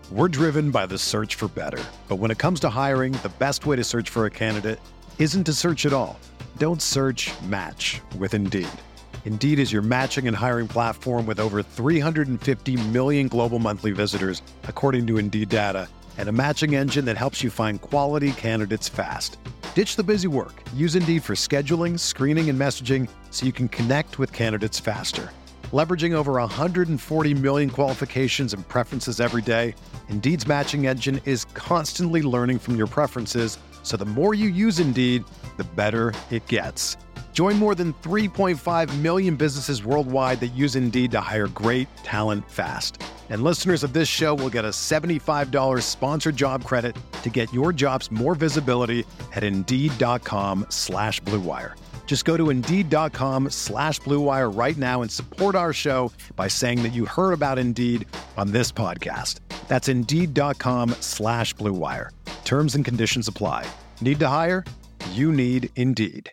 We're driven by the search for better. But when it comes to hiring, the best way to search for a candidate isn't to search at all. Don't search, match with Indeed. Indeed is your matching and hiring platform with over 350 million global monthly visitors, according to Indeed data, and a matching engine that helps you find quality candidates fast. Ditch the busy work. Use Indeed for scheduling, screening, and messaging so you can connect with candidates faster. Leveraging over 140 million qualifications and preferences every day, Indeed's matching engine is constantly learning from your preferences, so the more you use Indeed, the better it gets. Join more than 3.5 million businesses worldwide that use Indeed to hire great talent fast. And listeners of this show will get a $75 sponsored job credit to get your jobs more visibility at Indeed.com/Blue Wire. Just go to Indeed.com/Blue Wire right now and support our show by saying that you heard about Indeed on this podcast. That's Indeed.com/Blue Wire. Terms and conditions apply. Need to hire? You need Indeed.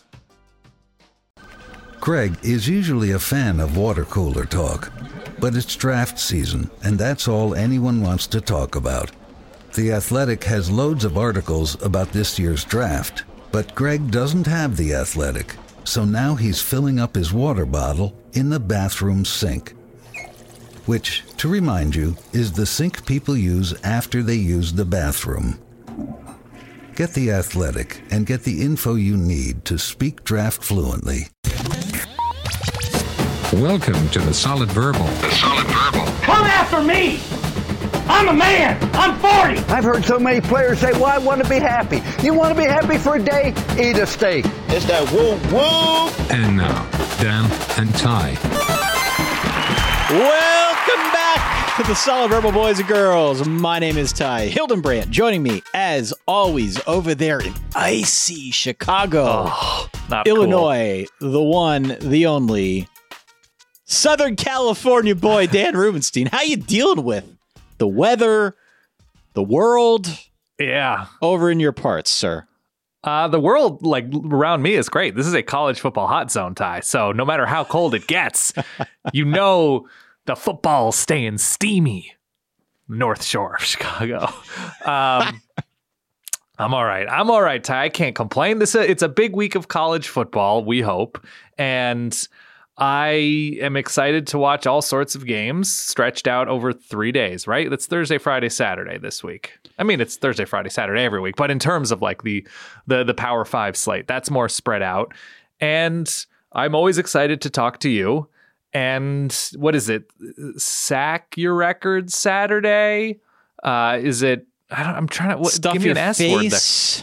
Greg is usually a fan of water cooler talk, but it's draft season, and that's all anyone wants to talk about. The Athletic has loads of articles about this year's draft, but Greg doesn't have The Athletic, so now he's filling up his water bottle in the bathroom sink. Which, to remind you, is the sink people use after they use the bathroom. Get The Athletic and get the info you need to speak draft fluently. Welcome to The Solid Verbal. The Solid Verbal. Come after me! I'm a man! I'm 40! I've heard so many players say, well, I want to be happy. You want to be happy for a day? Eat a steak. It's that woo-woo! And now, Dan and Ty. Welcome back to The Solid Verbal, boys and girls. My name is Ty Hildenbrandt. Joining me, as always, over there in icy Chicago, Illinois, cool. The one, the only, Southern California boy, Dan Rubenstein. How you dealing with the weather, the world? Yeah. Over in your parts, sir. The world, like, around me is great. This is a college football hot zone, Ty. So no matter how cold it gets, you know the football's staying steamy. North Shore of Chicago. I'm all right. I'm all right, Ty. I can't complain. It's a big week of college football, we hope. And I am excited to watch all sorts of games stretched out over 3 days, right? It's Thursday, Friday, Saturday this week. I mean, it's Thursday, Friday, Saturday every week, but in terms of like the Power 5 slate, that's more spread out. And I'm always excited to talk to you. And what is it? Sack your record Saturday? Is it? I'm trying to stuff give me your an S face. word.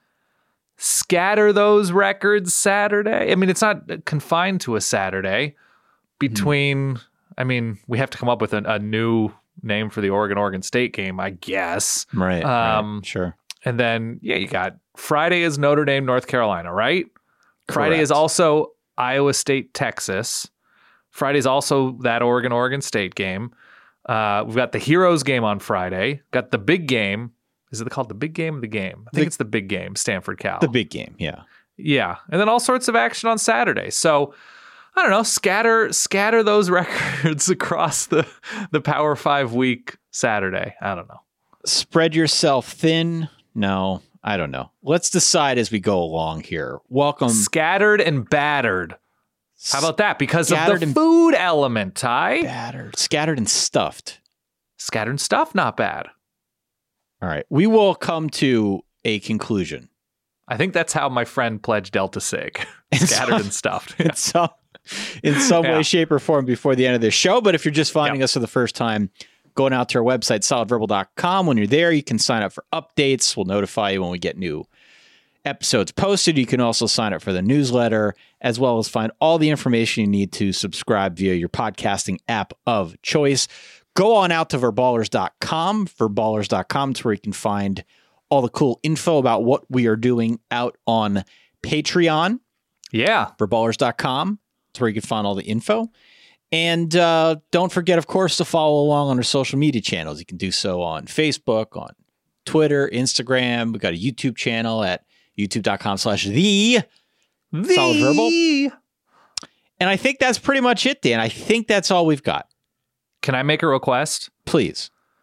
Scatter those records Saturday. I mean, it's not confined to a Saturday. Between, I mean, we have to come up with a new name for the Oregon State game, I guess. Right. Sure. And then, yeah, you got Friday is Notre Dame, North Carolina, right? Correct. Friday is also Iowa State, Texas. Friday is also that Oregon State game. We've got the Heroes game on Friday. Got the big game. Is it called the big game or the game? I think it's the big game, Stanford Cal. The big game, yeah. Yeah. And then all sorts of action on Saturday. So, I don't know, scatter those records across the Power 5 week Saturday. I don't know. Spread yourself thin? No, I don't know. Let's decide as we go along here. Welcome. Scattered and battered. How about that? Because of the food element, Ty. Battered. Scattered and stuffed. Scattered and stuffed, not bad. All right. We will come to a conclusion. I think that's how my friend pledged Delta Sig. Scattered and stuffed. In some way, shape, or form before the end of this show. But if you're just finding us for the first time, going out to our website, solidverbal.com. When you're there, you can sign up for updates. We'll notify you when we get new episodes posted. You can also sign up for the newsletter, as well as find all the information you need to subscribe via your podcasting app of choice. Go on out to verballers.com. Verballers.com is where you can find all the cool info about what we are doing out on Patreon. Yeah. Verballers.com. That's where you can find all the info. And don't forget, of course, to follow along on our social media channels. You can do so on Facebook, on Twitter, Instagram. We've got a YouTube channel at youtube.com/the Solid Verbal. And I think that's pretty much it, Dan. I think that's all we've got. Can I make a request? Please.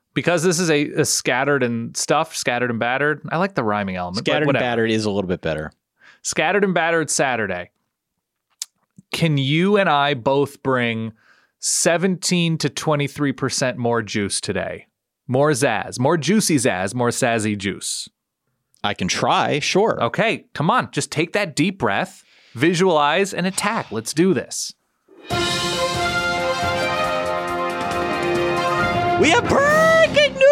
because this is a scattered and stuffed, scattered and battered. I like the rhyming element. Scattered and battered is a little bit better. Scattered and battered Saturday. Can you and I both bring 17 to 23% more juice today? More zazz, more juicy zazz, more sassy juice. I can try, sure. Okay, come on. Just take that deep breath, visualize, and attack. Let's do this. We have breaking news!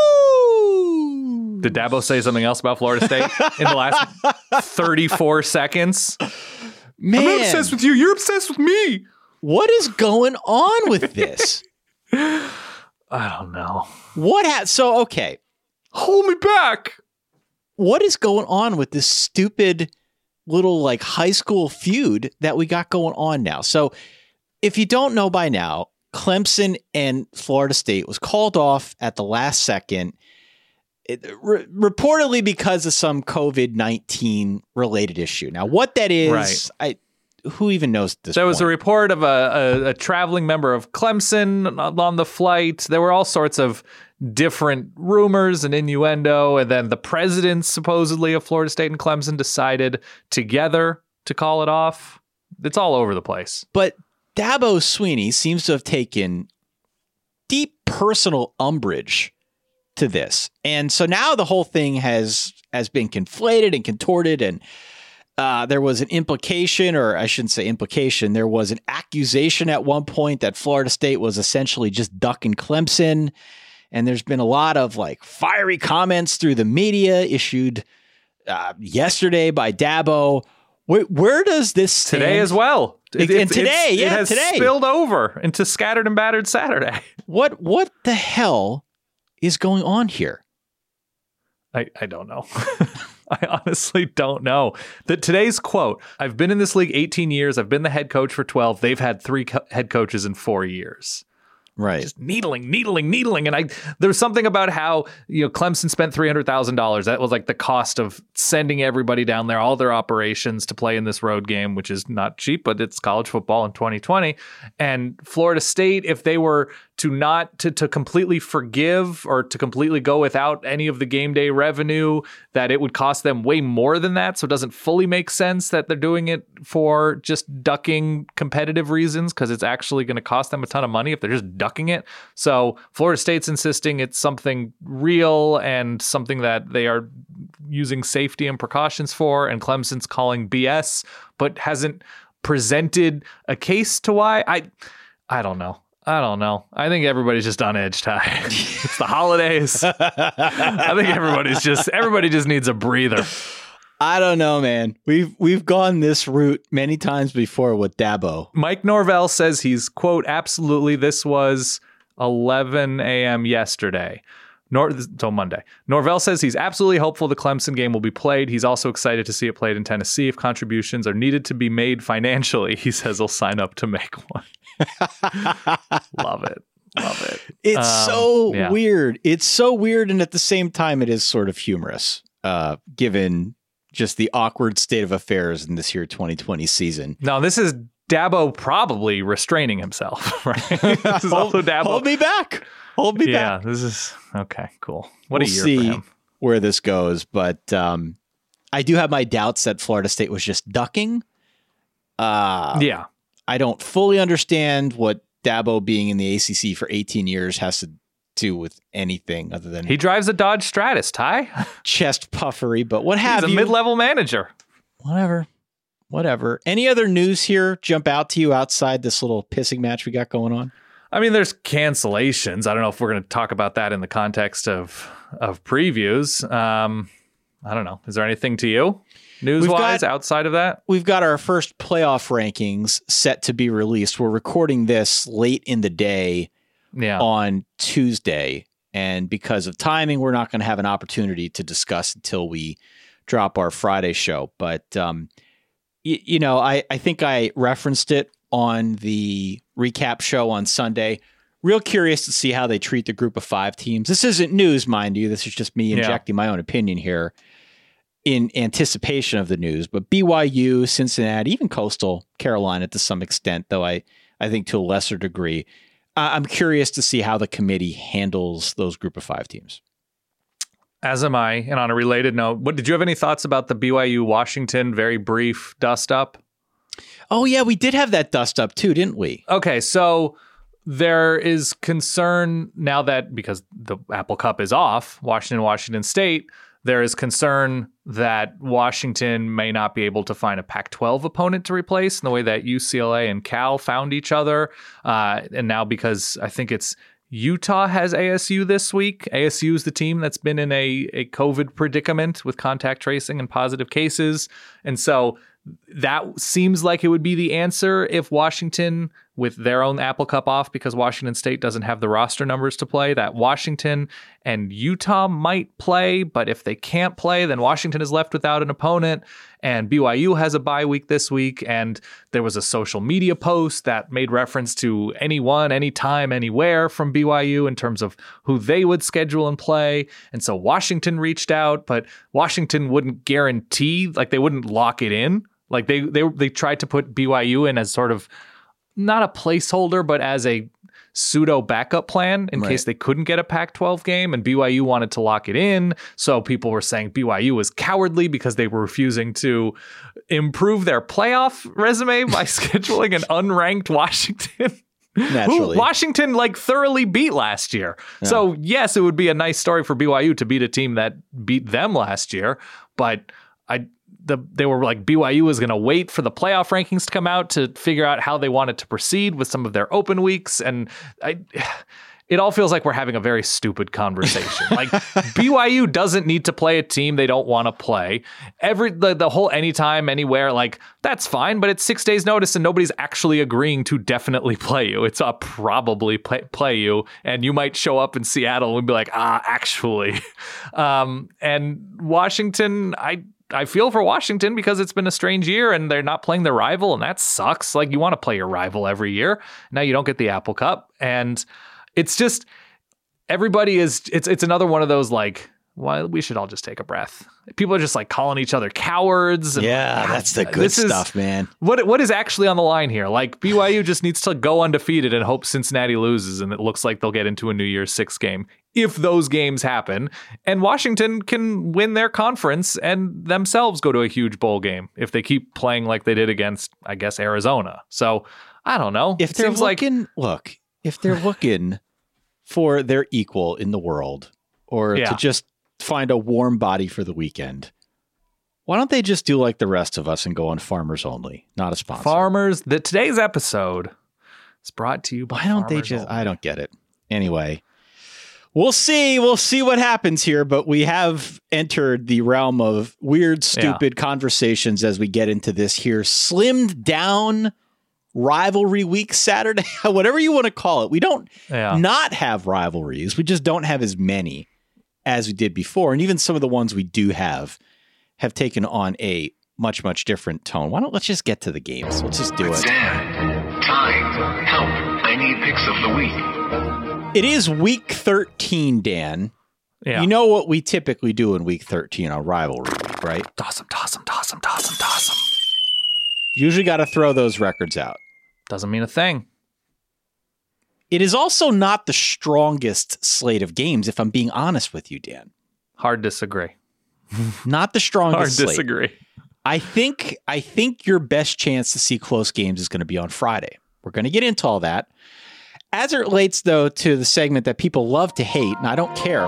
Did Dabo say something else about Florida State in the last 34 seconds? Man, I'm not obsessed with you. You're obsessed with me. What is going on with this? I don't know. So, okay. Hold me back. What is going on with this stupid little like high school feud that we got going on now? So if you don't know by now, Clemson and Florida State was called off at the last second, reportedly because of some COVID-19 related issue. Now, what that is, right. Who even knows at this There point? was a report of a traveling member of Clemson on the flight. There were all sorts of different rumors and innuendo. And then the presidents, supposedly, of Florida State and Clemson decided together to call it off. It's all over the place. But Dabo Swinney seems to have taken deep personal umbrage to this. And so now the whole thing has been conflated and contorted, and there was an implication, or I shouldn't say implication, there was an accusation at one point that Florida State was essentially just ducking Clemson. And there's been a lot of like fiery comments through the media issued yesterday by Dabo. Where does this stand? Today as well. It has spilled over into scattered and battered Saturday. What the hell is going on here? I don't know. I honestly don't know. Today's quote, I've been in this league 18 years. I've been the head coach for 12. They've had 3 head coaches in 4 years. Right. Just needling. And there's something about how, Clemson spent $300,000. That was like the cost of sending everybody down there, all their operations to play in this road game, which is not cheap, but it's college football in 2020. And Florida State, if they were to completely forgive or to completely go without any of the game day revenue, that it would cost them way more than that. So it doesn't fully make sense that they're doing it for just ducking competitive reasons, because it's actually going to cost them a ton of money if they're just ducking it. So Florida State's insisting it's something real and something that they are using safety and precautions for, and Clemson's calling BS, but hasn't presented a case to why. I don't know. I think everybody's just on edge, Ty. It's the holidays. I think everybody just needs a breather. I don't know, man. We've gone this route many times before with Dabo. Mike Norvell says he's, quote, absolutely, this was 11 a.m. yesterday. Until Monday. Norvell says he's absolutely hopeful the Clemson game will be played. He's also excited to see it played in Tennessee. If contributions are needed to be made financially, he says he'll sign up to make one. Love it. It's weird. It's so weird, and at the same time, it is sort of humorous, given just the awkward state of affairs in this year 2020 season. No, this is Dabo probably restraining himself, right? This is also Dabo. Hold me back. This is okay. Cool. What we'll a year see for him. Where this goes, but I do have my doubts that Florida State was just ducking. Yeah. I don't fully understand what Dabo being in the ACC for 18 years has to do with anything other than he drives a Dodge Stratus, Ty. Chest puffery, but what have you? He's a mid-level manager. Whatever. Any other news here jump out to you outside this little pissing match we got going on? I mean, there's cancellations. I don't know if we're going to talk about that in the context of previews. I don't know. Is there anything to you news-wise outside of that? We've got our first playoff rankings set to be released. We're recording this late in the day on Tuesday. And because of timing, we're not going to have an opportunity to discuss until we drop our Friday show. But, I think I referenced it on the recap show on Sunday. Real curious to see how they treat the group of 5 teams. This isn't news, mind you. This is just me injecting my own opinion here in anticipation of the news. But BYU, Cincinnati, even Coastal Carolina to some extent, though I think to a lesser degree, I'm curious to see how the committee handles those group of 5 teams. As am I. And on a related note, did you have any thoughts about the BYU Washington very brief dust up? Oh, yeah, we did have that dust up too, didn't we? Okay, so there is concern now that because the Apple Cup is off, Washington State, there is concern that Washington may not be able to find a Pac-12 opponent to replace in the way that UCLA and Cal found each other. And now because I think it's Utah has ASU this week. ASU is the team that's been in a COVID predicament with contact tracing and positive cases. And so that seems like it would be the answer if Washington, with their own Apple Cup off because Washington State doesn't have the roster numbers to play, that Washington and Utah might play. But if they can't play, then Washington is left without an opponent. And BYU has a bye week this week. And there was a social media post that made reference to anyone, anytime, anywhere from BYU in terms of who they would schedule and play. And so Washington reached out, but Washington wouldn't guarantee, like they wouldn't lock it in. Like they tried to put BYU in as sort of not a placeholder, but as a pseudo backup plan in case they couldn't get a Pac-12 game, and BYU wanted to lock it in. So people were saying BYU was cowardly because they were refusing to improve their playoff resume by scheduling an unranked Washington. Naturally. Who Washington thoroughly beat last year. Yeah. So yes, it would be a nice story for BYU to beat a team that beat them last year, but they were like BYU was going to wait for the playoff rankings to come out to figure out how they wanted to proceed with some of their open weeks. And it all feels like we're having a very stupid conversation. Like BYU doesn't need to play a team they don't want to play. The whole anytime, anywhere, that's fine, but it's 6 days notice and nobody's actually agreeing to definitely play you. It's a probably play you. And you might show up in Seattle and be like, actually. And Washington, I feel for Washington because it's been a strange year and they're not playing their rival, and that sucks. You want to play your rival every year. Now you don't get the Apple Cup, and it's just everybody is. It's another one of those well, we should all just take a breath. People are just calling each other cowards. And, yeah, that's the good stuff, man. What is actually on the line here? BYU just needs to go undefeated and hope Cincinnati loses, and it looks like they'll get into a New Year's Six game if those games happen. And Washington can win their conference and themselves go to a huge bowl game if they keep playing like they did against, I guess, Arizona. So I don't know. If they're looking, if they're looking for their equal in the world, or to just find a warm body for the weekend, why don't they just do like the rest of us and go on Farmers Only, not a sponsor? Farmers. Today's episode is brought to you by. Why don't they just? Only. I don't get it. Anyway, we'll see. We'll see what happens here. But we have entered the realm of weird, stupid conversations as we get into this here slimmed down rivalry week Saturday, whatever you want to call it. We don't not have rivalries. We just don't have as many as we did before. And even some of the ones we do have taken on a much, much different tone. Let's just get to the games. Let's just do it. Dan, time, help. I need picks of the week. It is week 13, Dan. Yeah. You know what we typically do in week 13 on rivalry week, right? Toss them. Usually got to throw those records out. Doesn't mean a thing. It is also not the strongest slate of games, if I'm being honest with you, Dan. Hard disagree. Not the strongest slate. Hard disagree. I think your best chance to see close games is going to be on Friday. We're going to get into all that. As it relates, though, to the segment that people love to hate, and I don't care.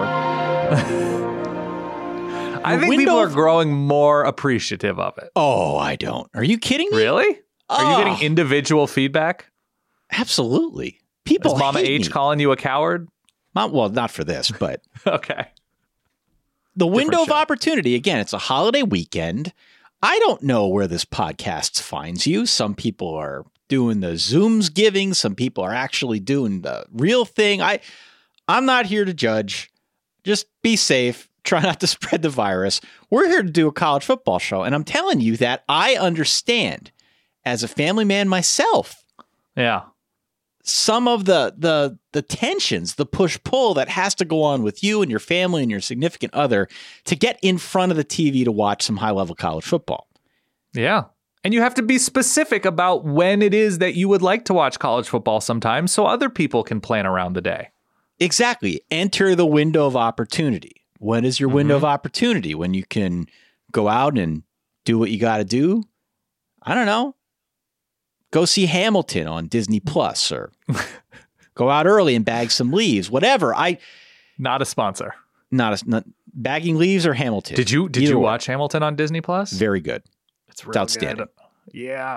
I think people are growing more appreciative of it. Oh, I don't. Are you kidding me? Really? Are you getting individual feedback? Absolutely. People Is Mama hate H me. calling you a coward? Well, not for this, but okay. The window of opportunity. Again, it's a holiday weekend. I don't know where this podcast finds you. Some people are doing the Zooms giving. Some people are actually doing the real thing. I'm not here to judge. Just be safe. Try not to spread the virus. We're here to do a college football show. And I'm telling you that I understand as a family man myself. Yeah. Some of the tensions, the push-pull that has to go on with you and your family and your significant other to get in front of the TV to watch some high-level college football. Yeah. And you have to be specific about when it is that you would like to watch college football sometimes so other people can plan around the day. Exactly. Enter the window of opportunity. When is your window of opportunity? When you can go out and do what you got to do? I don't know. Go see Hamilton on Disney Plus, or go out early and bag some leaves, whatever. Not a sponsor. Not bagging leaves or Hamilton. Did you watch Hamilton on Disney Plus? Very good. It's really outstanding. Good. Yeah.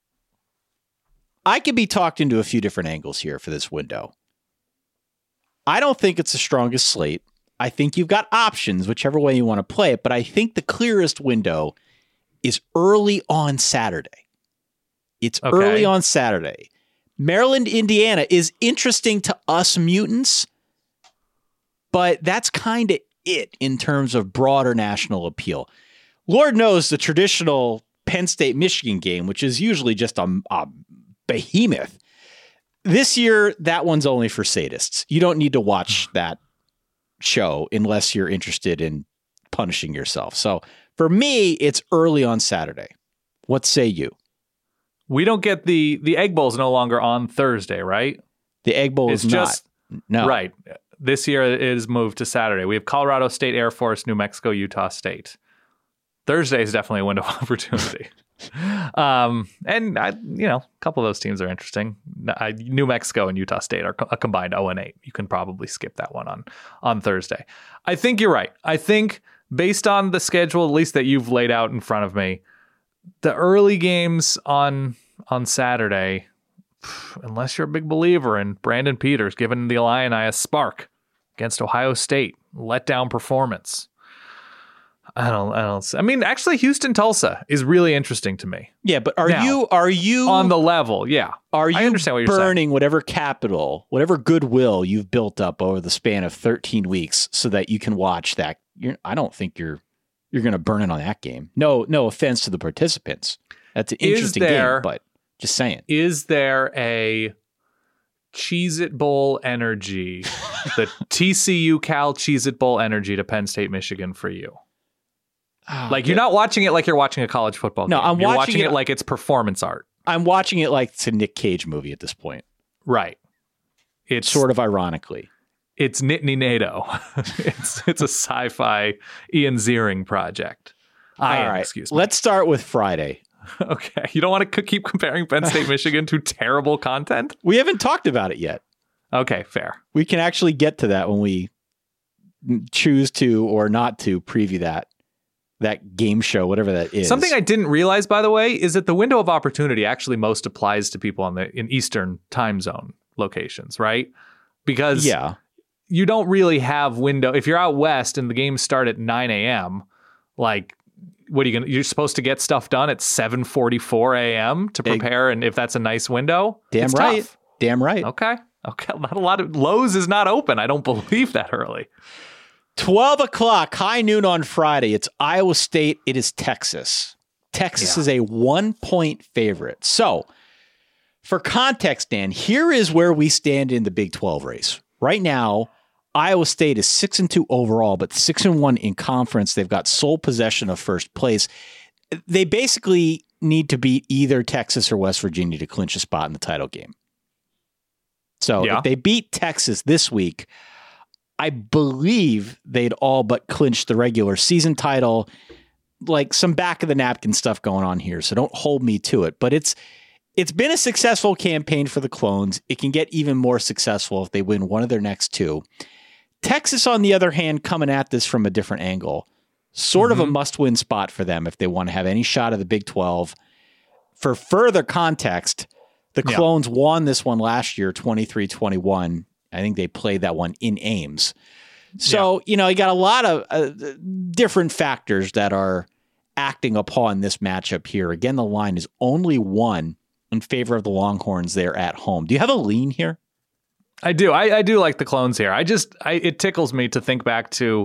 I could be talked into a few different angles here for this window. I don't think it's the strongest slate. I think you've got options, whichever way you want to play it, but I think the clearest window is early on Saturday. It's early on Saturday. Maryland, Indiana is interesting to us mutants, but that's kind of it in terms of broader national appeal. Lord knows the traditional Penn State, Michigan game, which is usually just a behemoth. This year, that one's only for sadists. You don't need to watch that show unless you're interested in punishing yourself. So for me, it's early on Saturday. What say you? We don't get the Egg Bowl is no longer on Thursday, right? The Egg Bowl is just not. No. Right. This year it is moved to Saturday. We have Colorado State, Air Force, New Mexico, Utah State. Thursday is definitely a window of opportunity. And a couple of those teams are interesting. New Mexico and Utah State are a combined 0-8. You can probably skip that one on Thursday. I think you're right. I think based on the schedule, at least that you've laid out in front of me, the early games on Saturday, unless you're a big believer in Brandon Peters giving the Illini a spark against Ohio State, letdown performance. I mean, actually, Houston-Tulsa is really interesting to me. Yeah, but are you on the level? Yeah. Are you I understand what you're burning saying. whatever capital, whatever goodwill you've built up over the span of 13 weeks so that you can watch that? I don't think you're going to burn it on that game. No offense to the participants. That's an interesting game, but just saying. Is there a Cheez-It Bowl energy, the TCU Cal Cheez-It Bowl energy to Penn State, Michigan for you? You're not watching it like you're watching a college football game. No, you're watching it like it's performance art. I'm watching it like it's a Nick Cage movie at this point. Right. It's sort of ironically. It's Nittany NATO. it's a sci-fi Ian Ziering project. Excuse me. Let's start with Friday. Okay. You don't want to keep comparing Penn State, Michigan to terrible content? We haven't talked about it yet. Okay, fair. We can actually get to that when we choose to or not to preview that game show, whatever that is. Something I didn't realize, by the way, is that the window of opportunity actually most applies to people in Eastern time zone locations, right? Because you don't really have window. If you're out west and the games start at 9 a.m., like, what are you you're supposed to get stuff done at 7:44 a.m. to prepare, and if that's a nice window, it's right. Tough. Damn right. Okay. Not a lot of Lowe's is not open. I don't believe that early. 12 o'clock, high noon on Friday. It's Iowa State. It is Texas. Texas is a 1-point favorite. So, for context, Dan, here is where we stand in the Big 12 race. Right now, Iowa State is 6-2 overall, but 6-1 in conference. They've got sole possession of first place. They basically need to beat either Texas or West Virginia to clinch a spot in the title game. So, if they beat Texas this week, I believe they'd all but clinch the regular season title. Like some back of the napkin stuff going on here, so don't hold me to it. But it's been a successful campaign for the Clones. It can get even more successful if they win one of their next two. Texas, on the other hand, coming at this from a different angle. Sort of a must-win spot for them if they want to have any shot of the Big 12. For further context, the Clones won this one last year, 23-21. I think they played that one in Ames. So, you got a lot of different factors that are acting upon this matchup here. Again, the line is only 1 in favor of the Longhorns there at home. Do you have a lean here? I do. I do like the Clones here. It tickles me to think back to,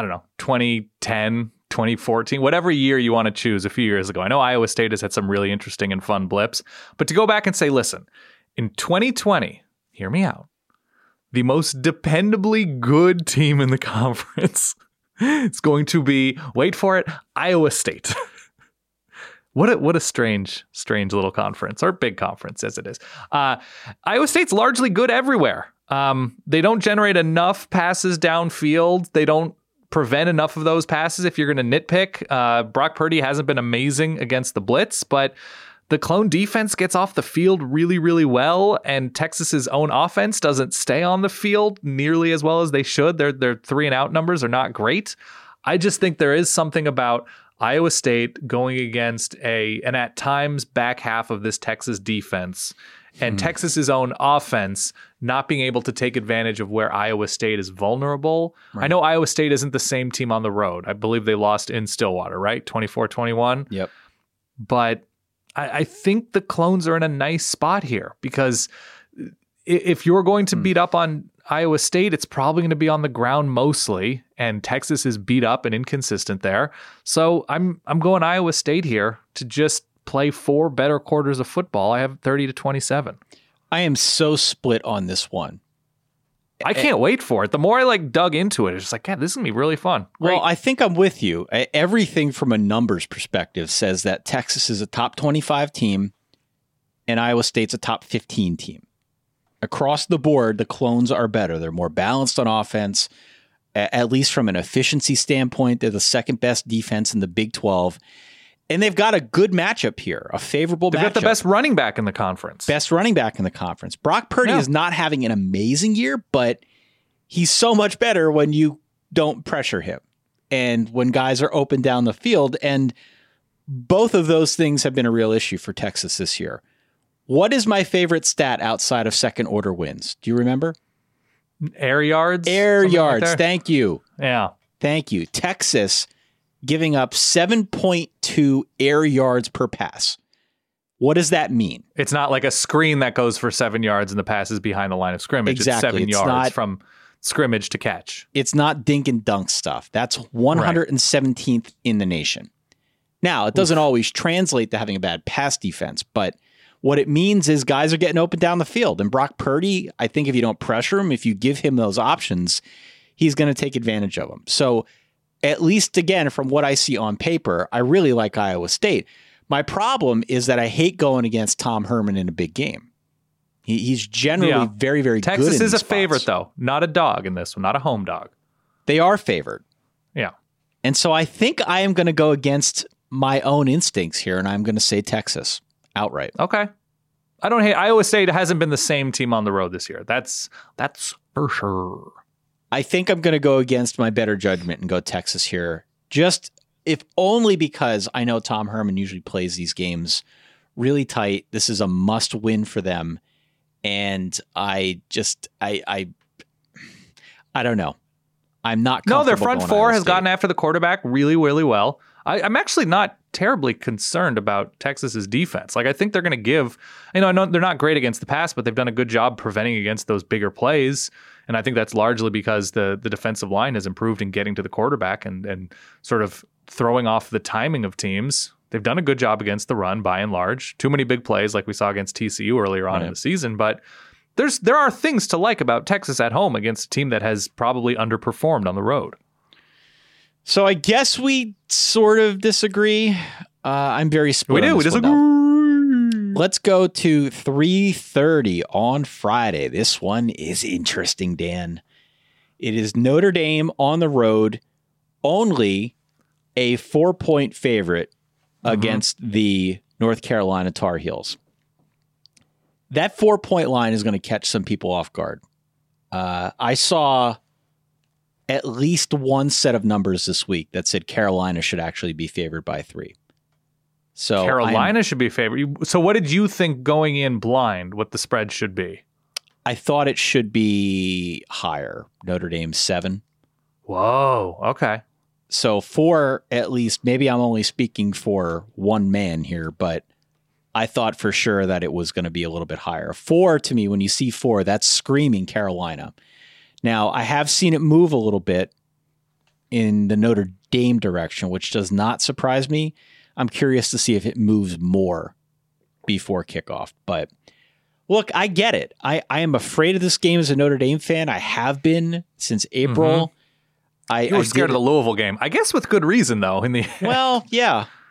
2010, 2014, whatever year you want to choose a few years ago. I know Iowa State has had some really interesting and fun blips, but to go back and say, listen, in 2020, hear me out. The most dependably good team in the conference is going to be, wait for it, Iowa State. What a strange little conference, or big conference as it is. Iowa State's largely good everywhere. They don't generate enough passes downfield. They don't prevent enough of those passes if you're going to nitpick. Brock Purdy hasn't been amazing against the blitz, but the Clone defense gets off the field really, really well, and Texas's own offense doesn't stay on the field nearly as well as they should. Their 3-and-out numbers are not great. I just think there is something about Iowa State going against an at times back half of this Texas defense and Texas's own offense not being able to take advantage of where Iowa State is vulnerable. Right. I know Iowa State isn't the same team on the road. I believe they lost in Stillwater, right? 24-21. Yep. But I think the Clones are in a nice spot here because if you're going to beat up on Iowa State, it's probably going to be on the ground mostly, and Texas is beat up and inconsistent there. So I'm going Iowa State here to just play 4 better quarters of football. I have 30-27. I am so split on this one. I can't wait for it. The more I dug into it, it's just like, God, this is going to be really fun. Great. Well, I think I'm with you. Everything from a numbers perspective says that Texas is a top 25 team and Iowa State's a top 15 team. Across the board, the Clones are better. They're more balanced on offense, at least from an efficiency standpoint. They're the second best defense in the Big 12. And they've got a good matchup here, a favorable matchup. They've got the best running back in the conference. Brock Purdy is not having an amazing year, but he's so much better when you don't pressure him and when guys are open down the field. And both of those things have been a real issue for Texas this year. What is my favorite stat outside of second order wins? Do you remember? Air yards? Air yards. Like thank you. Yeah. Thank you. Texas giving up 7.2 air yards per pass. What does that mean? It's not like a screen that goes for 7 yards and the pass is behind the line of scrimmage. Exactly. It's 7 yards from scrimmage to catch. It's not dink and dunk stuff. That's 117th in the nation. Now, it doesn't always translate to having a bad pass defense, but what it means is guys are getting open down the field. And Brock Purdy, I think if you don't pressure him, if you give him those options, he's going to take advantage of them. So at least, again, from what I see on paper, I really like Iowa State. My problem is that I hate going against Tom Herman in a big game. He's generally very, very good in Texas is a spots. favorite, though. Not a dog in this one, not a home dog. They are favored. Yeah. And so I think I am going to go against my own instincts here, and I'm going to say Texas outright. Okay. I don't hate Iowa State hasn't been the same team on the road this year. That's for sure. I think I'm going to go against my better judgment and go Texas here. Just if only because I know Tom Herman usually plays these games really tight. This is a must win for them. And I don't know. I'm not comfortable. No, their front going four Iowa has State. gotten after the quarterback really, really well. I'm actually not terribly concerned about Texas's defense. I think they're going to give, I know they're not great against the pass, but they've done a good job preventing against those bigger plays. And I think that's largely because the defensive line has improved in getting to the quarterback and sort of throwing off the timing of teams. They've done a good job against the run by and large. Too many big plays like we saw against TCU earlier on in the season, but there are things to like about Texas at home against a team that has probably underperformed on the road. So I guess we sort of disagree. I'm very split. We disagree. Let's go to 3:30 on Friday. This one is interesting, Dan. It is Notre Dame on the road, only a 4-point favorite against the North Carolina Tar Heels. That 4-point line is going to catch some people off guard. I saw at least one set of numbers this week that said Carolina should actually be favored by 3. So Carolina should be favored. So what did you think going in blind what the spread should be? I thought it should be higher. Notre Dame 7. Whoa. Okay. So 4 at least. Maybe I'm only speaking for one man here, but I thought for sure that it was going to be a little bit higher. 4 to me, when you see 4, that's screaming Carolina. Now, I have seen it move a little bit in the Notre Dame direction, which does not surprise me. I'm curious to see if it moves more before kickoff. But look, I get it. I am afraid of this game as a Notre Dame fan. I have been since April. You were scared of the Louisville game. I guess with good reason, though. Well, yeah.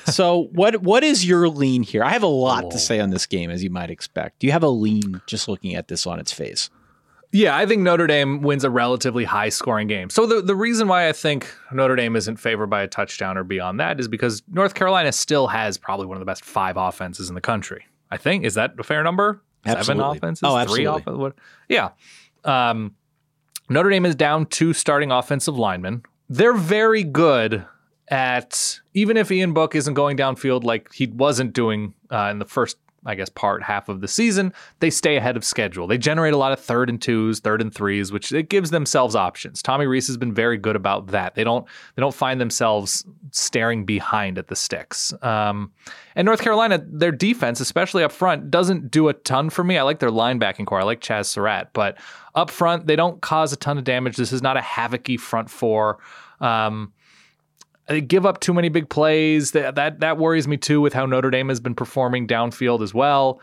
So what is your lean here? I have a lot to say on this game, as you might expect. Do you have a lean just looking at this on its face? Yeah, I think Notre Dame wins a relatively high-scoring game. So the reason why I think Notre Dame isn't favored by a touchdown or beyond that is because North Carolina still has probably one of the best 5 offenses in the country. I think. Is that a fair number? Absolutely. 7 offenses? Oh, absolutely. 3 offenses? Yeah. Notre Dame is down 2 starting offensive linemen. They're very good at, even if Ian Book isn't going downfield like he wasn't doing in the first, I guess, half of the season, they stay ahead of schedule. They generate a lot of 3rd and 2s, 3rd and 3s, which it gives themselves options. Tommy Rees has been very good about that. They don't find themselves staring behind at the sticks. And North Carolina, their defense, especially up front, doesn't do a ton for me. I like their linebacking core. I like Chaz Surratt, but up front, they don't cause a ton of damage. This is not a havoc-y front 4. They give up too many big plays. That worries me too with how Notre Dame has been performing downfield as well.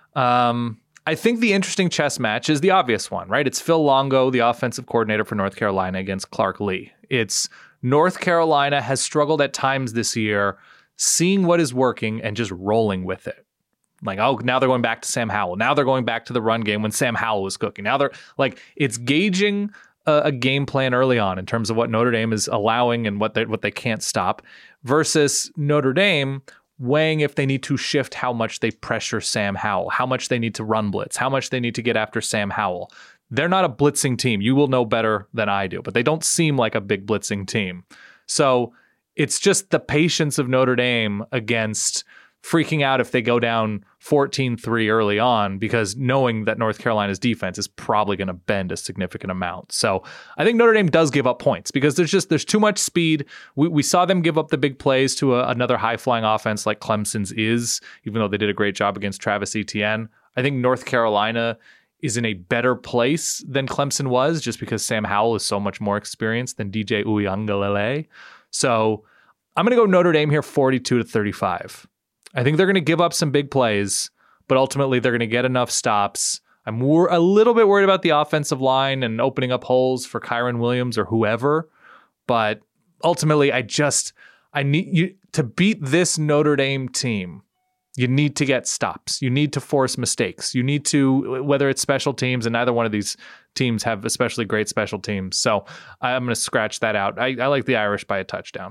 I think the interesting chess match is the obvious one, right? It's Phil Longo, the offensive coordinator for North Carolina, against Clark Lee. It's North Carolina has struggled at times this year, seeing what is working and just rolling with it. Like, oh, now they're going back to Sam Howell. Now they're going back to the run game when Sam Howell was cooking. Now they're like, it's gauging a game plan early on in terms of what Notre Dame is allowing and what they can't stop, versus Notre Dame weighing if they need to shift how much they pressure Sam Howell, how much they need to run blitz, how much they need to get after Sam Howell. They're not a blitzing team. You will know better than I do, but they don't seem like a big blitzing team. So it's just the patience of Notre Dame against freaking out if they go down 14-3 early on, because knowing that North Carolina's defense is probably going to bend a significant amount. So I think Notre Dame does give up points because there's too much speed. We saw them give up the big plays to another high-flying offense like Clemson's is, even though they did a great job against Travis Etienne. I think North Carolina is in a better place than Clemson was just because Sam Howell is so much more experienced than DJ Uiagalelei. So I'm going to go Notre Dame here 42-35. I think they're going to give up some big plays, but ultimately they're going to get enough stops. I'm a little bit worried about the offensive line and opening up holes for Kyron Williams or whoever. But ultimately, I need you to beat this Notre Dame team. You need to get stops. You need to force mistakes. You need to, whether it's special teams, and neither one of these teams have especially great special teams. So I'm going to scratch that out. I like the Irish by a touchdown.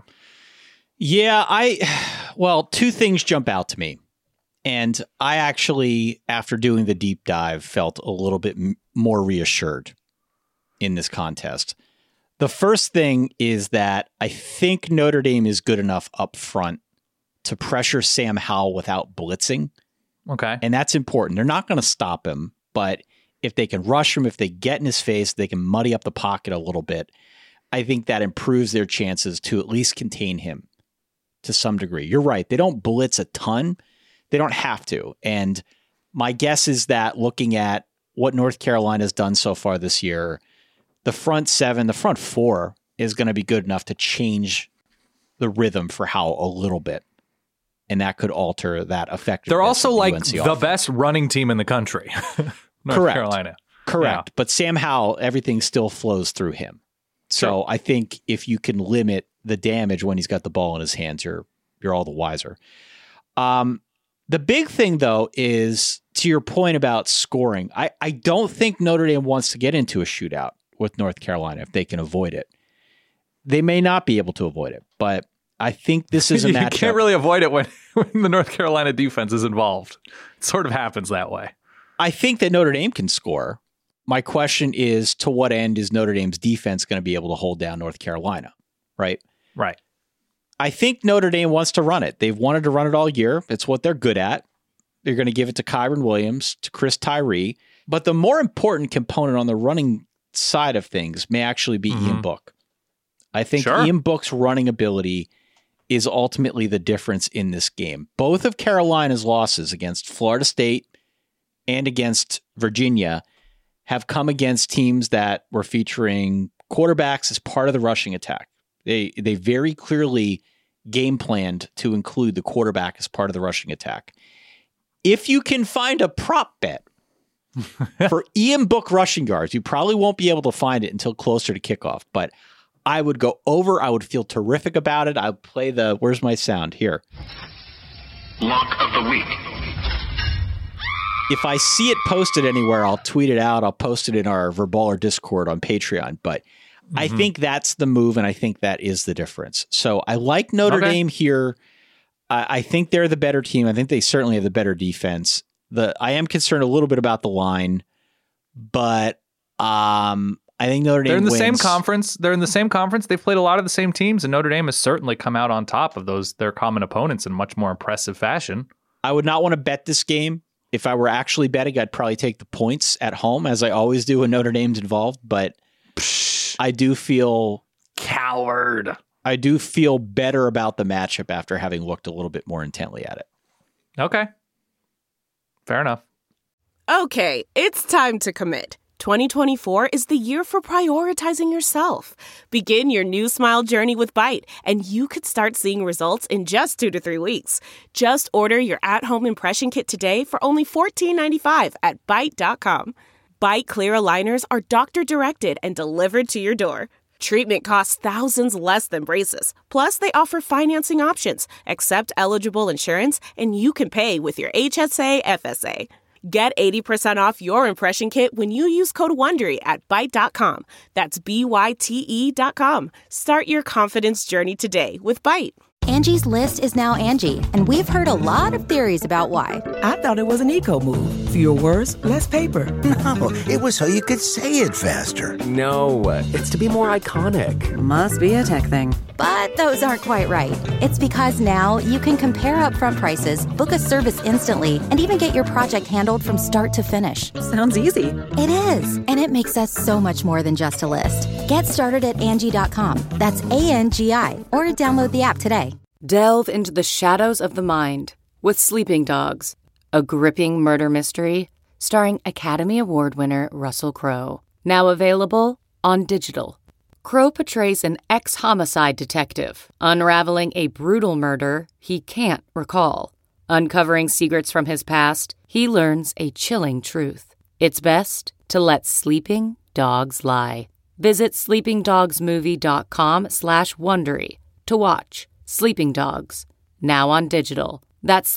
Yeah, two things jump out to me. And I actually, after doing the deep dive, felt a little bit more reassured in this contest. The first thing is that I think Notre Dame is good enough up front to pressure Sam Howell without blitzing. Okay. And that's important. They're not going to stop him, but if they can rush him, if they get in his face, they can muddy up the pocket a little bit. I think that improves their chances to at least contain him to some degree. You're right. They don't blitz a ton. They don't have to. And my guess is that looking at what North Carolina has done so far this year, the front 7, the front 4 is going to be good enough to change the rhythm for Howell a little bit. And that could alter that effectiveness. They're also like UNC the offense. best running team in the country. North Carolina. Correct. Yeah. But Sam Howell, everything still flows through him. So I think if you can limit the damage when he's got the ball in his hands, you're all the wiser. The big thing, though, is to your point about scoring. I don't think Notre Dame wants to get into a shootout with North Carolina if they can avoid it. They may not be able to avoid it, but I think this is a matchup. You can't really avoid it when the North Carolina defense is involved. It sort of happens that way. I think that Notre Dame can score. My question is, to what end is Notre Dame's defense going to be able to hold down North Carolina? Right? Right. I think Notre Dame wants to run it. They've wanted to run it all year. It's what they're good at. They're going to give it to Kyron Williams, to Chris Tyree. But the more important component on the running side of things may actually be Ian Book. I think Ian Book's running ability is ultimately the difference in this game. Both of Carolina's losses against Florida State and against Virginia have come against teams that were featuring quarterbacks as part of the rushing attack. They very clearly game planned to include the quarterback as part of the rushing attack. If you can find a prop bet for Ian Book rushing yards, you probably won't be able to find it until closer to kickoff, but I would go over. I would feel terrific about it. I would play where's my sound? Here. Lock of the week. If I see it posted anywhere, I'll tweet it out. I'll post it in our Verballer Discord on Patreon. But I think that's the move, and I think that is the difference. So I like Notre Dame here. I think they're the better team. I think they certainly have the better defense. I am concerned a little bit about the line, but I think Notre Dame They're in the wins. same conference. They're in the same conference. They've played a lot of the same teams, and Notre Dame has certainly come out on top of their common opponents in much more impressive fashion. I would not want to bet this game. If I were actually betting, I'd probably take the points at home, as I always do when Notre Dame's involved. But I do feel coward. I do feel better about the matchup after having looked a little bit more intently at it. Okay. Fair enough. Okay, it's time to commit. 2024 is the year for prioritizing yourself. Begin your new smile journey with Byte, and you could start seeing results in just 2 to 3 weeks. Just order your at-home impression kit today for only $14.95 at Byte.com. Byte Clear aligners are doctor-directed and delivered to your door. Treatment costs thousands less than braces. Plus, they offer financing options, accept eligible insurance, and you can pay with your HSA FSA. Get 80% off your impression kit when you use code WONDERY at Byte.com. That's BYTE.com. Start your confidence journey today with Byte. Angie's List is now Angie, and we've heard a lot of theories about why. I thought it was an eco move. Fewer words, less paper. No, it was so you could say it faster. No, it's to be more iconic. Must be a tech thing. But those aren't quite right. It's because now you can compare upfront prices, book a service instantly, and even get your project handled from start to finish. Sounds easy. It is, and it makes us so much more than just a list. Get started at Angie.com. That's ANGI, or download the app today. Delve into the shadows of the mind with Sleeping Dogs, a gripping murder mystery starring Academy Award winner Russell Crowe. Now available on digital. Crowe portrays an ex-homicide detective unraveling a brutal murder he can't recall. Uncovering secrets from his past, he learns a chilling truth. It's best to let sleeping dogs lie. Visit sleepingdogsmovie.com/Wondery to watch Sleeping Dogs, now on digital. That's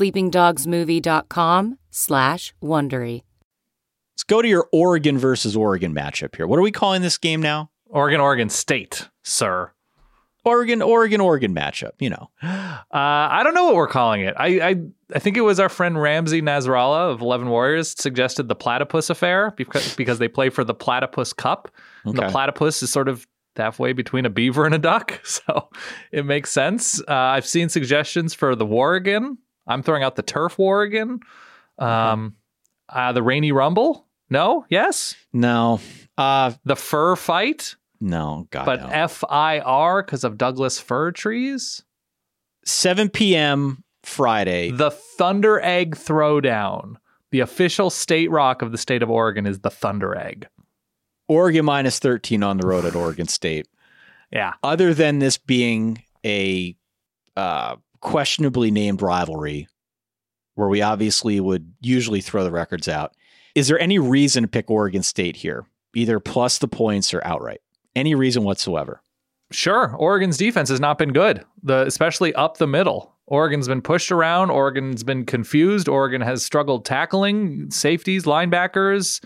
sleepingdogsmovie.com/Wondery. Let's go to your Oregon versus Oregon matchup here. What are we calling this game now? Oregon State, sir. Oregon matchup, you know. I don't know what we're calling it. I think it was our friend Ramsey Nasrallah of 11 Warriors suggested the Platypus Affair because they play for the Platypus Cup. Okay. And the platypus is sort of halfway between a beaver and a duck, so it makes sense. I've seen suggestions for the Warrigan. I'm throwing out the Turf Warrigan. The Rainy Rumble. No? Yes? No. The Fur Fight. No, God, but no. FIR because of Douglas fir trees. 7 p.m. Friday. The Thunder Egg Throwdown. The official state rock of the state of Oregon is the Thunder Egg. Oregon minus 13 on the road at Oregon State. Yeah. Other than this being a questionably named rivalry, where we obviously would usually throw the records out, is there any reason to pick Oregon State here? Either plus the points or outright? Any reason whatsoever? Sure. Oregon's defense has not been good, especially up the middle. Oregon's been pushed around. Oregon's been confused. Oregon has struggled tackling safeties, linebackers.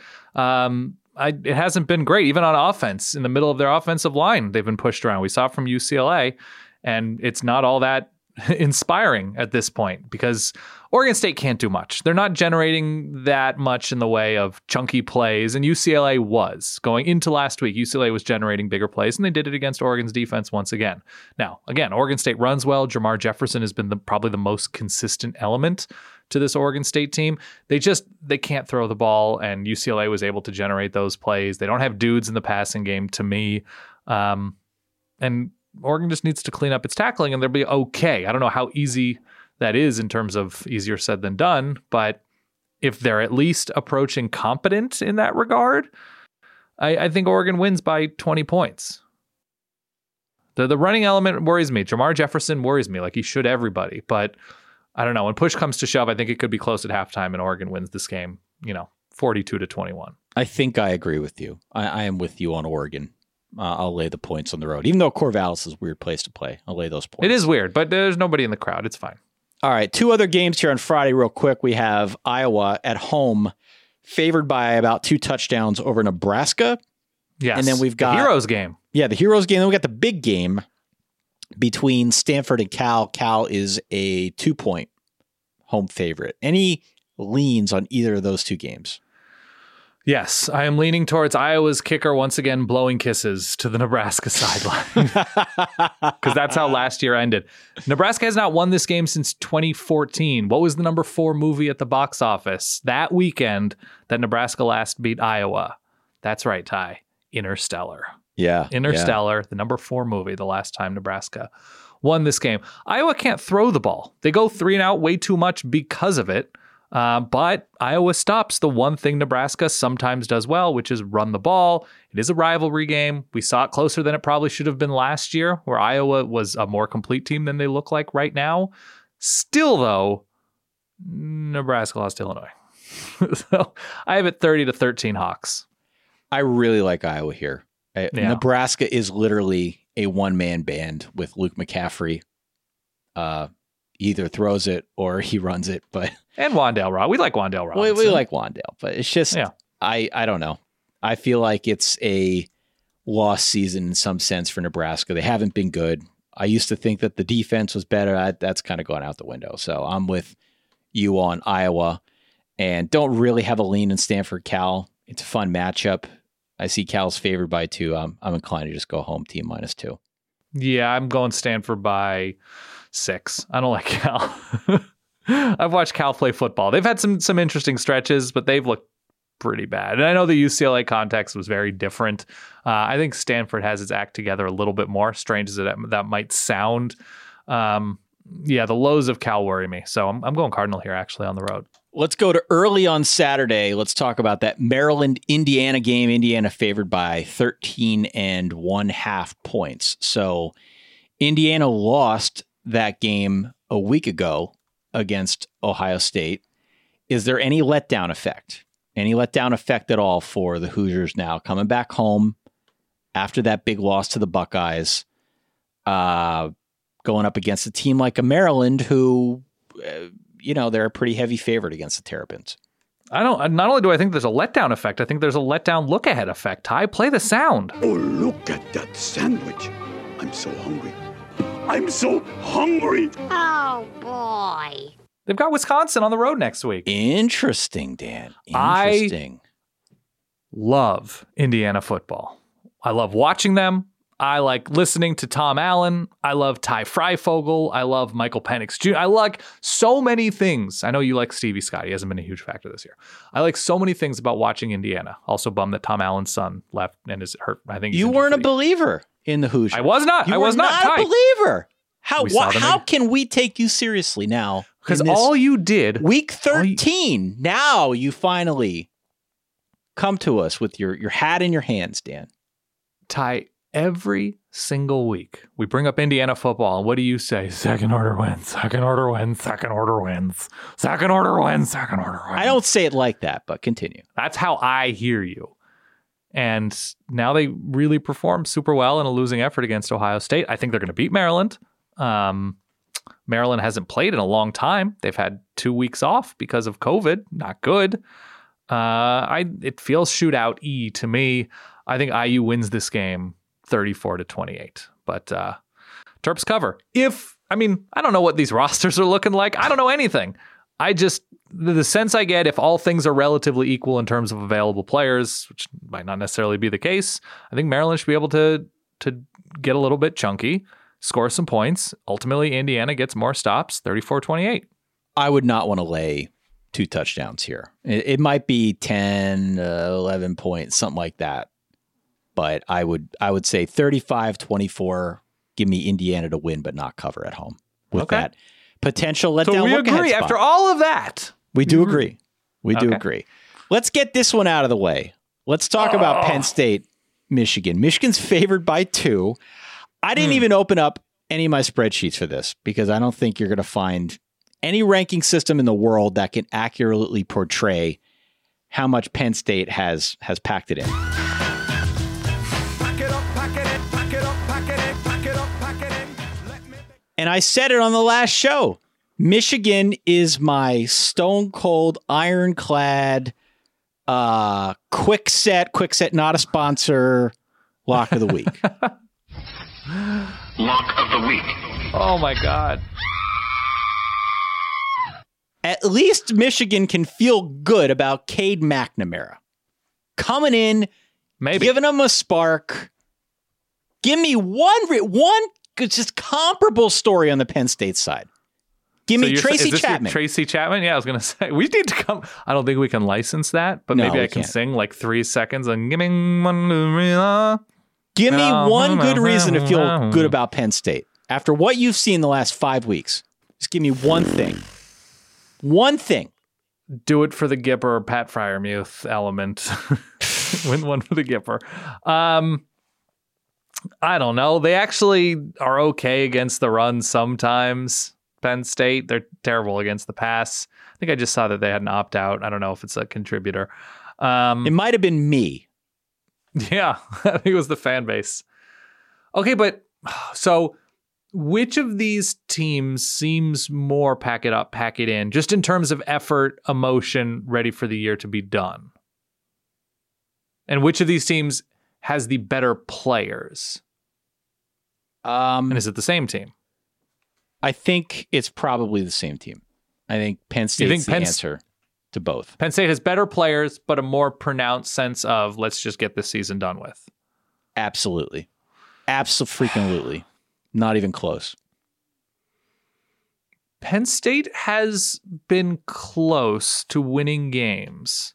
It hasn't been great, even on offense. In the middle of their offensive line, they've been pushed around. We saw it from UCLA, and it's not all that inspiring at this point because Oregon State can't do much. They're not generating that much in the way of chunky plays, and UCLA was. Going into last week, UCLA was generating bigger plays, and they did it against Oregon's defense once again. Now, again, Oregon State runs well. Jermar Jefferson has been probably the most consistent element to this Oregon State team. They can't throw the ball, and UCLA was able to generate those plays. They don't have dudes in the passing game, to me. And Oregon just needs to clean up its tackling, and they'll be okay. I don't know how easy that is in terms of easier said than done, but if they're at least approaching competent in that regard, I think Oregon wins by 20 points. The running element worries me. Jermar Jefferson worries me like he should everybody, but I don't know. When push comes to shove, I think it could be close at halftime and Oregon wins this game, 42-21. I think I agree with you. I am with you on Oregon. I'll lay the points on the road. Even though Corvallis is a weird place to play, I'll lay those points. It is weird, but there's nobody in the crowd. It's fine. All right, 2 other games here on Friday real quick. We have Iowa at home, favored by about 2 touchdowns over Nebraska. Yes. And then we've got the Heroes game. Yeah, the Heroes game. Then we got the big game between Stanford and Cal. Cal is a 2-point home favorite. Any leans on either of those 2 games? Yes, I am leaning towards Iowa's kicker once again blowing kisses to the Nebraska sideline because that's how last year ended. Nebraska has not won this game since 2014. What was the number 4 movie at the box office that weekend that Nebraska last beat Iowa? That's right, Ty. Interstellar. Yeah. Interstellar, the number 4 movie, the last time Nebraska won this game. Iowa can't throw the ball. They go 3 and out way too much because of it. But Iowa stops the one thing Nebraska sometimes does well, which is run the ball. It is a rivalry game. We saw it closer than it probably should have been last year, where Iowa was a more complete team than they look like right now. Still, though, Nebraska lost to Illinois. So I have it 30-13 Hawks. I really like Iowa here. Nebraska is literally a one-man band with Luke McCaffrey. Either throws it or he runs it, and Wan'Dale Robinson. We like Wan'Dale Robinson. We like Wan'Dale, but it's just I don't know. I feel like it's a lost season in some sense for Nebraska. They haven't been good. I used to think that the defense was better. That's kind of gone out the window. So I'm with you on Iowa, and don't really have a lean in Stanford Cal. It's a fun matchup. I see Cal's favored by 2. I'm inclined to just go home team -2. Yeah, I'm going Stanford by 6. I don't like Cal. I've watched Cal play football. They've had some interesting stretches, but they've looked pretty bad. And I know the UCLA context was very different. I think Stanford has its act together a little bit more, strange as that might sound. The lows of Cal worry me. So I'm going Cardinal here, actually, on the road. Let's go to early on Saturday. Let's talk about that Maryland-Indiana game. Indiana favored by 13.5 points. So Indiana lost that game a week ago against Ohio State. Is there any letdown effect? Any letdown effect at all for the Hoosiers now coming back home after that big loss to the Buckeyes, going up against a team like a Maryland who, they're a pretty heavy favorite against the Terrapins? Not only do I think there's a letdown effect, I think there's a letdown look ahead effect. Ty, play the sound. Oh, look at that sandwich. I'm so hungry. I'm so hungry. Oh, boy. They've got Wisconsin on the road next week. Interesting, Dan. Interesting. I love Indiana football. I love watching them. I like listening to Tom Allen. I love Ty Freifogel. I love Michael Penix Jr. I like so many things. I know you like Stevie Scott. He hasn't been a huge factor this year. I like so many things about watching Indiana. Also bummed that Tom Allen's son left and is hurt. I think you weren't a believer in the Hoosiers. I was not. I was not a believer. How can we take you seriously now? Because all you did week 13. Now you finally come to us with your hat in your hands, Dan. Ty, every single week we bring up Indiana football, and what do you say? Second order wins. Second order wins. Second order wins. Second order wins. Second order wins. I don't say it like that, but continue. That's how I hear you. And now they really performed super well in a losing effort against Ohio State. I think they're going to beat Maryland. Maryland hasn't played in a long time. They've had 2 weeks off because of COVID. Not good. It feels shootout-y to me. I think IU wins this game 34-28. But Terps cover. I don't know what these rosters are looking like. I don't know anything. The sense I get, if all things are relatively equal in terms of available players, which might not necessarily be the case, I think Maryland should be able to get a little bit chunky, score some points. Ultimately, Indiana gets more stops, 34-28. I would not want to lay 2 touchdowns here. It might be 10, 11 points, something like that. But I would say 35-24, give me Indiana to win but not cover at home with that potential letdown. So we agree after all of that. We do agree. We do agree. Let's get this one out of the way. Let's talk about Penn State, Michigan. Michigan's favored by 2. I didn't even open up any of my spreadsheets for this because I don't think you're going to find any ranking system in the world that can accurately portray how much Penn State has packed it in. Pack And I said it on the last show. Michigan is my stone cold, ironclad, quick set, not a sponsor, lock of the week. Lock of the week. Oh my God. At least Michigan can feel good about Cade McNamara coming in, giving them a spark. Give me one just comparable story on the Penn State side. Give me Tracy Chapman. Tracy Chapman? Yeah, I was going to say, we need to come. I don't think we can license that, but maybe I can sing like 3 seconds and give me one good reason to feel good about Penn State. After what you've seen the last 5 weeks, just give me one thing. One thing. Do it for the Gipper Pat Freiermuth element. Win one for the Gipper. I don't know. They actually are okay against the run sometimes. Penn State, they're terrible against the pass. I think I just saw that they had an opt-out. I don't know if it's a contributor. It might have been me. Yeah, I think it was the fan base. Okay, but so which of these teams seems more pack it up, pack it in, just in terms of effort, emotion, ready for the year to be done? And which of these teams has the better players? And is it the same team? I think it's probably the same team. I think Penn State's the answer to both. Penn State has better players, but a more pronounced sense of let's just get this season done with. Absolutely. Absolutely. Not even close. Penn State has been close to winning games.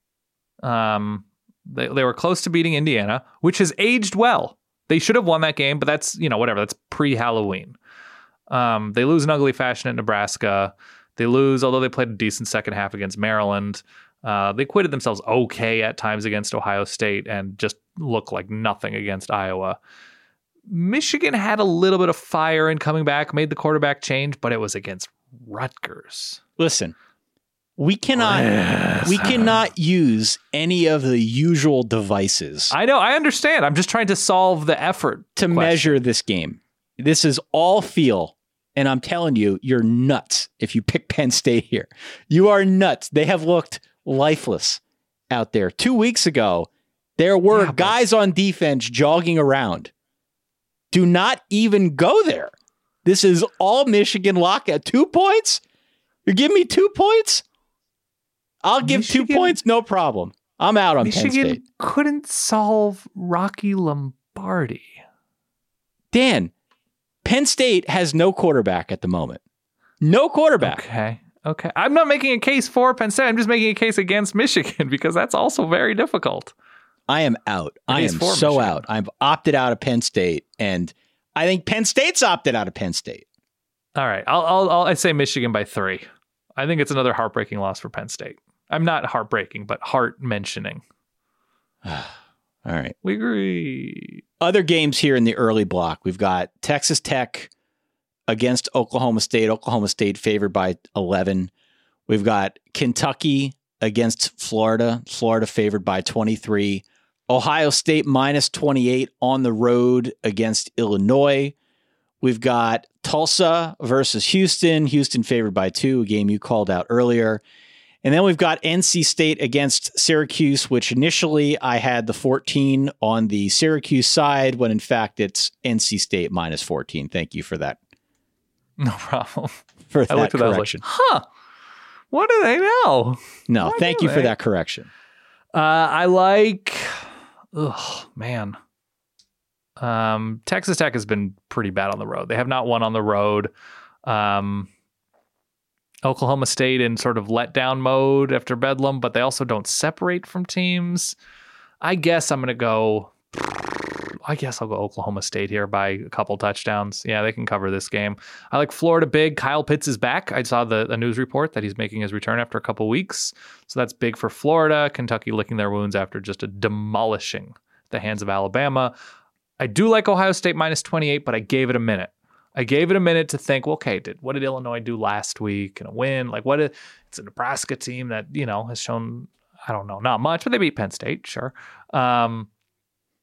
They were close to beating Indiana, which has aged well. They should have won that game, but that's, whatever. That's pre-Halloween. They lose in ugly fashion at Nebraska. They lose, although they played a decent second half against Maryland. They acquitted themselves okay at times against Ohio State and just looked like nothing against Iowa. Michigan had a little bit of fire in coming back, made the quarterback change, but it was against Rutgers. Listen, we cannot use any of the usual devices. I know, I understand. I'm just trying to solve the effort to measure this game. This is all feel. And I'm telling you, you're nuts if you pick Penn State here. You are nuts. They have looked lifeless out there. 2 weeks ago, there were guys on defense jogging around. Do not even go there. This is all Michigan lockout. 2 points? You're giving me 2 points? I'll give 2 points, no problem. I'm out on Penn State. Michigan couldn't solve Rocky Lombardi. Dan, Penn State has no quarterback at the moment. No quarterback. Okay. I'm not making a case for Penn State. I'm just making a case against Michigan because that's also very difficult. I am out. I am so Michigan. Out. I've opted out of Penn State, and I think Penn State's opted out of Penn State. All right. I'll say Michigan by 3. I think it's another heartbreaking loss for Penn State. I'm not heartbreaking, but heart mentioning. All right. We agree. Other games here in the early block. We've got Texas Tech against Oklahoma State. Oklahoma State favored by 11. We've got Kentucky against Florida. Florida favored by 23. Ohio State minus 28 on the road against Illinois. We've got Tulsa versus Houston. Houston favored by 2, a game you called out earlier. And then we've got NC State against Syracuse, which initially I had the 14 on the Syracuse side, when in fact it's NC State minus 14. Thank you for that. No problem. For that correction. What do they know? No, thank you for that correction. I like, Texas Tech has been pretty bad on the road. They have not won on the road. Oklahoma State in sort of letdown mode after Bedlam, but they also don't separate from teams. I guess I'll go Oklahoma State here by a couple touchdowns. Yeah, they can cover this game. I like Florida big. Kyle Pitts is back. I saw the news report that he's making his return after a couple weeks. So that's big for Florida. Kentucky licking their wounds after just a demolishing the hands of Alabama. I do like Ohio State minus 28, but I gave it a minute. To think, well, okay, what did Illinois do last week in a win? It's a Nebraska team that, has shown, I don't know, not much, but they beat Penn State, sure.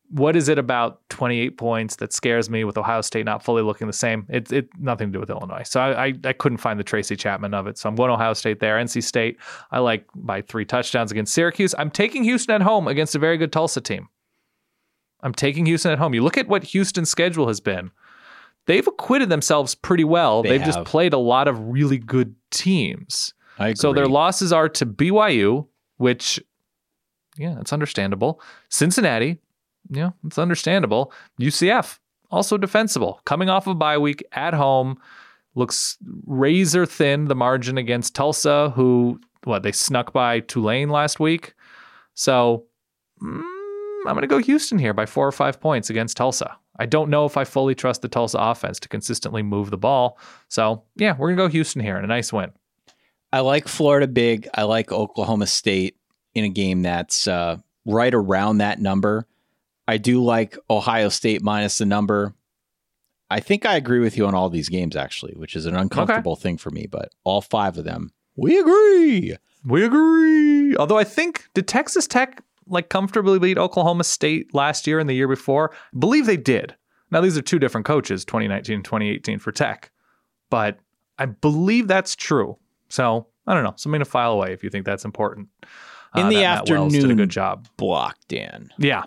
what is it about 28 points that scares me with Ohio State not fully looking the same? It's nothing to do with Illinois. So I couldn't find the Tracy Chapman of it. So I'm going Ohio State there. NC State, I like by 3 touchdowns against Syracuse. I'm taking Houston at home against a very good Tulsa team. I'm taking Houston at home. You look at what Houston's schedule has been. They've acquitted themselves pretty well. They've just played a lot of really good teams. I agree. So their losses are to BYU, which, yeah, it's understandable. Cincinnati, yeah, it's understandable. UCF, also defensible. Coming off of bye week at home, looks razor thin, the margin against Tulsa, who, they snuck by Tulane last week. So I'm going to go Houston here by 4 or 5 points against Tulsa. I don't know if I fully trust the Tulsa offense to consistently move the ball. So, yeah, we're going to go Houston here in a nice win. I like Florida big. I like Oklahoma State in a game that's right around that number. I do like Ohio State minus the number. I think I agree with you on all these games, actually, which is an uncomfortable thing for me, but all 5 of them, we agree. We agree. Although I think, did Texas Tech comfortably beat Oklahoma State last year and the year before? I believe they did. Now, these are 2 different coaches, 2019 and 2018 for Tech, but I believe that's true. So, I don't know. Something to file away if you think that's important. In the afternoon did a good job. Block, Dan. Yeah.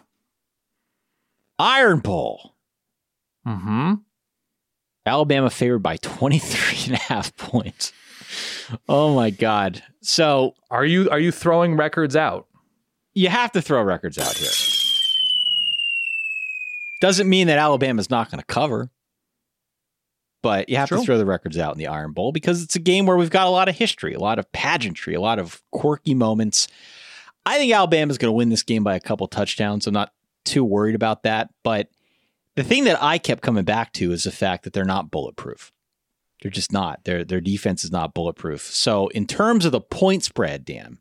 Iron Bowl. Mm-hmm. Alabama favored by 23.5 points. Oh my God. So are you throwing records out? You have to throw records out here. Doesn't mean that Alabama's not going to cover, but you have to throw the records out in the Iron Bowl because it's a game where we've got a lot of history, a lot of pageantry, a lot of quirky moments. I think Alabama's going to win this game by a couple touchdowns. I'm not too worried about that, but the thing that I kept coming back to is the fact that they're not bulletproof. They're just not. Their defense is not bulletproof. So in terms of the point spread, Dan,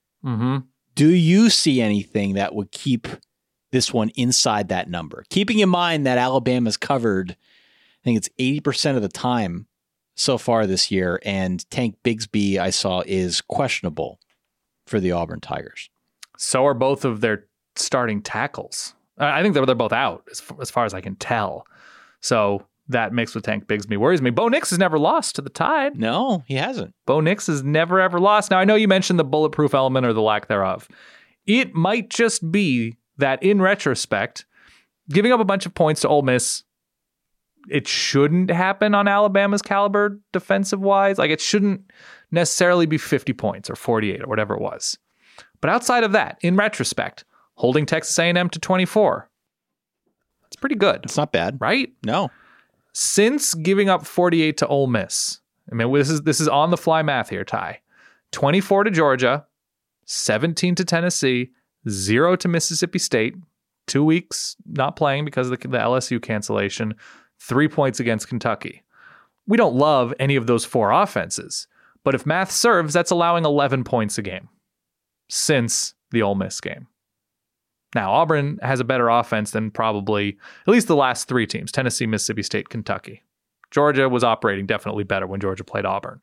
do you see anything that would keep this one inside that number? Keeping in mind that Alabama's covered, I think it's 80% of the time so far this year, and Tank Bigsby, I saw, is questionable for the Auburn Tigers. So are both of their starting tackles. I think they're both out as far as I can tell. So that mixed with Tank Bigsby worries me. Bo Nix has never lost to the Tide. No, he hasn't. Bo Nix has never, ever lost. Now, I know you mentioned the bulletproof element or the lack thereof. It might just be that in retrospect, giving up a bunch of points to Ole Miss, it shouldn't happen on Alabama's caliber defensive-wise. It shouldn't necessarily be 50 points or 48 or whatever it was. But outside of that, in retrospect, holding Texas A&M to 24, that's pretty good. It's not bad. Right? No. Since giving up 48 to Ole Miss, I mean, this is on the fly math here, Ty. 24 to Georgia, 17 to Tennessee, 0 to Mississippi State, 2 weeks not playing because of the LSU cancellation, 3 points against Kentucky. We don't love any of those 4 offenses, but if math serves, that's allowing 11 points a game since the Ole Miss game. Now, Auburn has a better offense than probably at least the last 3 teams, Tennessee, Mississippi State, Kentucky. Georgia was operating definitely better when Georgia played Auburn.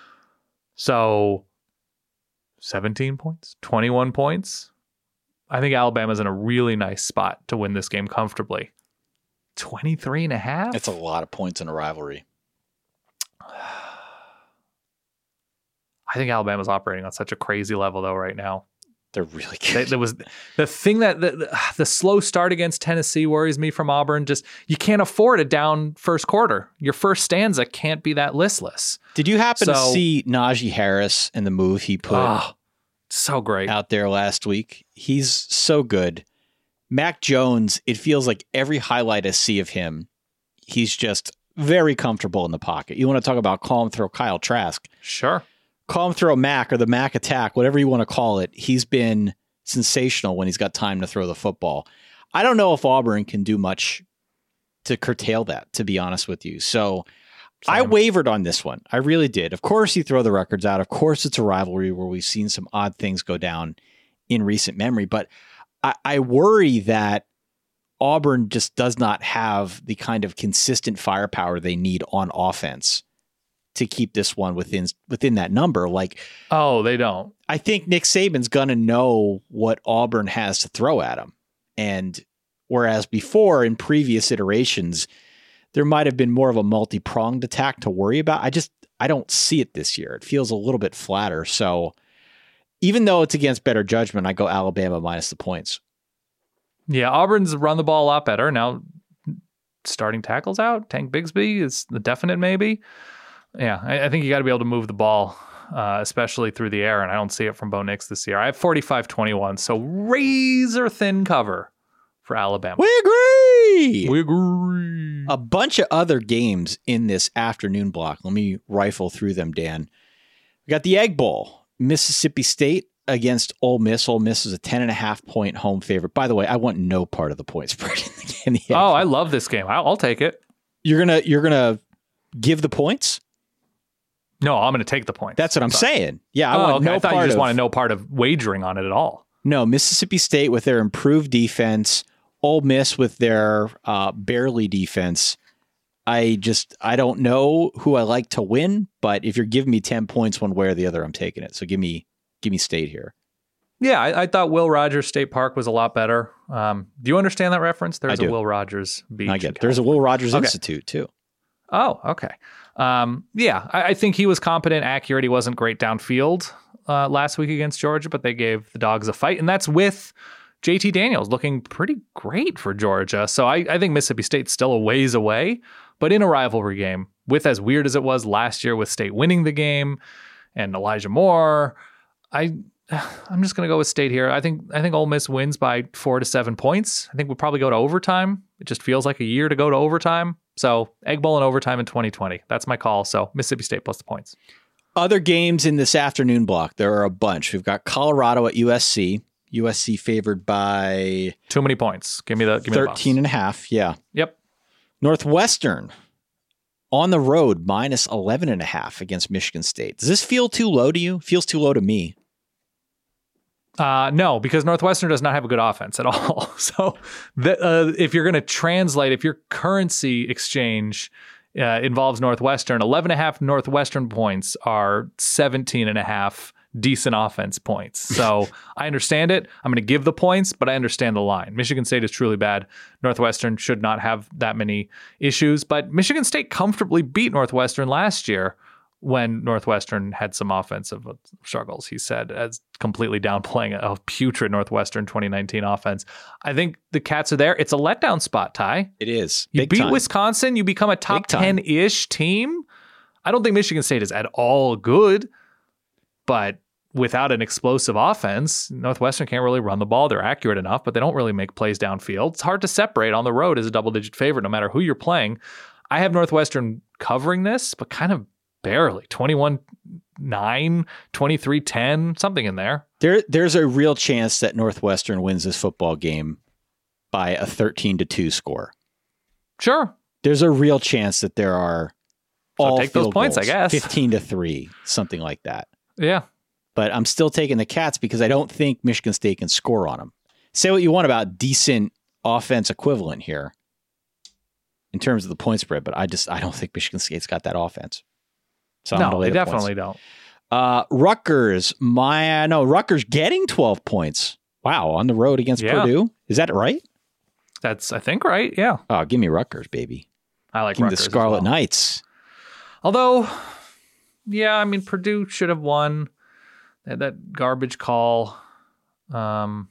So 17 points, 21 points. I think Alabama's in a really nice spot to win this game comfortably. 23.5? That's a lot of points in a rivalry. I think Alabama's operating on such a crazy level, though, right now. They're really good. There was the thing that the slow start against Tennessee worries me from Auburn. Just you can't afford a down first quarter. Your first stanza can't be that listless. Did you happen to see Najee Harris and the move he put so great out there last week? He's so good. Mac Jones, it feels like every highlight I see of him, he's just very comfortable in the pocket. You want to talk about call him throw Kyle Trask. Sure. Call him throw Mac or the Mac attack, whatever you want to call it. He's been sensational when he's got time to throw the football. I don't know if Auburn can do much to curtail that, to be honest with you. So I wavered on this one. I really did. Of course, you throw the records out. Of course, it's a rivalry where we've seen some odd things go down in recent memory. But I worry that Auburn just does not have the kind of consistent firepower they need on offense to keep this one within that number. They don't. I think Nick Saban's going to know what Auburn has to throw at him. And Whereas before, in previous iterations, there might have been more of a multi-pronged attack to worry about. I don't see it this year. It feels a little bit flatter. So even though it's against better judgment, I go Alabama minus the points. Yeah, Auburn's run the ball a lot better. Now, starting tackles out. Tank Bigsby is the definite maybe. Yeah, I think you got to be able to move the ball, especially through the air, and I don't see it from Bo Nix this year. I have 45-21, so razor thin cover for Alabama. We agree. We agree. A bunch of other games in this afternoon block. Let me rifle through them, Dan. We got the Egg Bowl. Mississippi State against Ole Miss. Ole Miss is a 10.5-point home favorite. By the way, I want no part of the point spread in the Egg Bowl. I love this game. I'll take it. You're gonna give the points? No, I'm gonna take the points. That's what I'm saying. Yeah, I want no I thought part you just of, want no part of wagering on it at all. No, Mississippi State with their improved defense, Ole Miss with their barely defense. I don't know who I like to win, but if you're giving me 10 points one way or the other, I'm taking it. So give me State here. Yeah, I thought Will Rogers State Park was a lot better. Do you understand that reference? There's a Will Rogers beach. I get it. There's a Will Rogers Institute too. Oh, okay. Yeah, I think he was competent, accurate. He wasn't great downfield last week against Georgia, but they gave the Dogs a fight, and that's with JT Daniels looking pretty great for Georgia. So I think Mississippi State's still a ways away, but in a rivalry game, with as weird as it was last year with State winning the game and Elijah Moore, I'm just going to go with State here. I think Ole Miss wins by 4 to 7 points. I think we'll probably go to overtime. It just feels like a year to go to overtime. So Egg Bowl and overtime in 2020. That's my call. So Mississippi State plus the points. Other games in this afternoon block, there are a bunch. We've got Colorado at USC. USC favored by too many points. Give me the 13.5. Yeah. Yep. Northwestern on the road minus 11.5 against Michigan State. Does this feel too low to you? Feels too low to me. No, because Northwestern does not have a good offense at all. So if you're going to translate, if your currency exchange involves Northwestern, 11.5 Northwestern points are 17.5 decent offense points. So I understand it. I'm going to give the points, but I understand the line. Michigan State is truly bad. Northwestern should not have that many issues, but Michigan State comfortably beat Northwestern last year when Northwestern had some offensive struggles, he said, as completely downplaying a putrid Northwestern 2019 offense. I think the Cats are there. It's a letdown spot, Ty. It is. You beat Wisconsin, you become a top 10-ish team. I don't think Michigan State is at all good, but without an explosive offense, Northwestern can't really run the ball. They're accurate enough, but they don't really make plays downfield. It's hard to separate on the road as a double-digit favorite, no matter who you're playing. I have Northwestern covering this, but kind of barely. 21-9, 23-10, something in there. There's a real chance that Northwestern wins this football game by a 13-2 score. Sure. There's a real chance that there are all take those points, goals, I guess. 15-3, something like that. Yeah. But I'm still taking the Cats because I don't think Michigan State can score on them. Say what you want about decent offense equivalent here in terms of the point spread, but I don't think Michigan State's got that offense. So no, they definitely don't. Rutgers getting 12 points. Wow, on the road against Purdue. Is that right? That's, I think, right. Yeah. Oh, give me Rutgers, baby. I like give Rutgers. Me the Scarlet as well. Knights. Although, yeah, I mean, Purdue should have won. They had that garbage call. Rutgers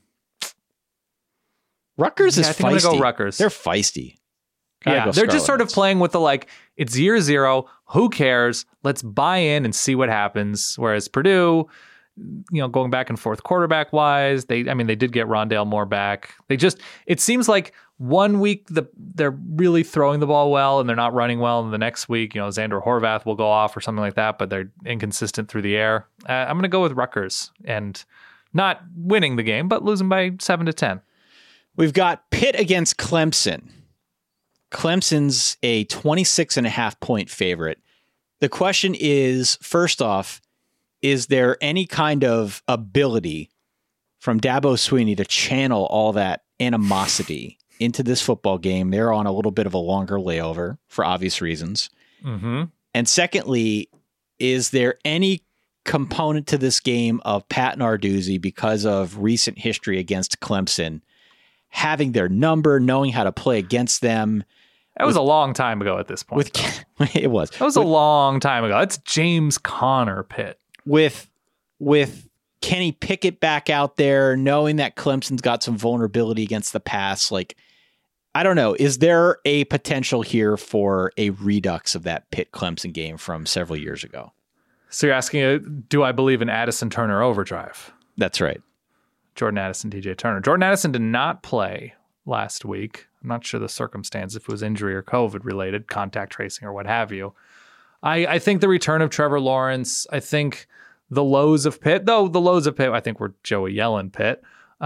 is I think feisty. I'm going to go Rutgers. They're feisty. Yeah, they're just sort of playing with the it's 0-0. Who cares? Let's buy in and see what happens. Whereas Purdue, going back and forth quarterback wise, they did get Rondale Moore back. It seems like 1 week they're really throwing the ball well and they're not running well, and the next week, Xander Horvath will go off or something like that, but they're inconsistent through the air. I'm going to go with Rutgers and not winning the game, but losing by 7-10. We've got Pitt against Clemson. Clemson's a 26.5 point favorite. The question is, first off, is there any kind of ability from Dabo Swinney to channel all that animosity into this football game? They're on a little bit of a longer layover for obvious reasons. Mm-hmm. And secondly, is there any component to this game of Pat Narduzzi, because of recent history against Clemson, having their number, knowing how to play against them. That was a long time ago at this point. It was. That was a long time ago. That's James Conner Pitt. With Kenny Pickett back out there, knowing that Clemson's got some vulnerability against the pass, like, I don't know. Is there a potential here for a redux of that Pitt-Clemson game from several years ago? So you're asking, do I believe in Addison Turner overdrive? That's right. Jordan Addison, DJ Turner. Jordan Addison did not play last week. I'm not sure the circumstance, if it was injury or COVID related, contact tracing or what have you. I think the return of Trevor Lawrence, I think the lows of Pitt, though the lows of Pitt, I think were Joey Yellen Pitt.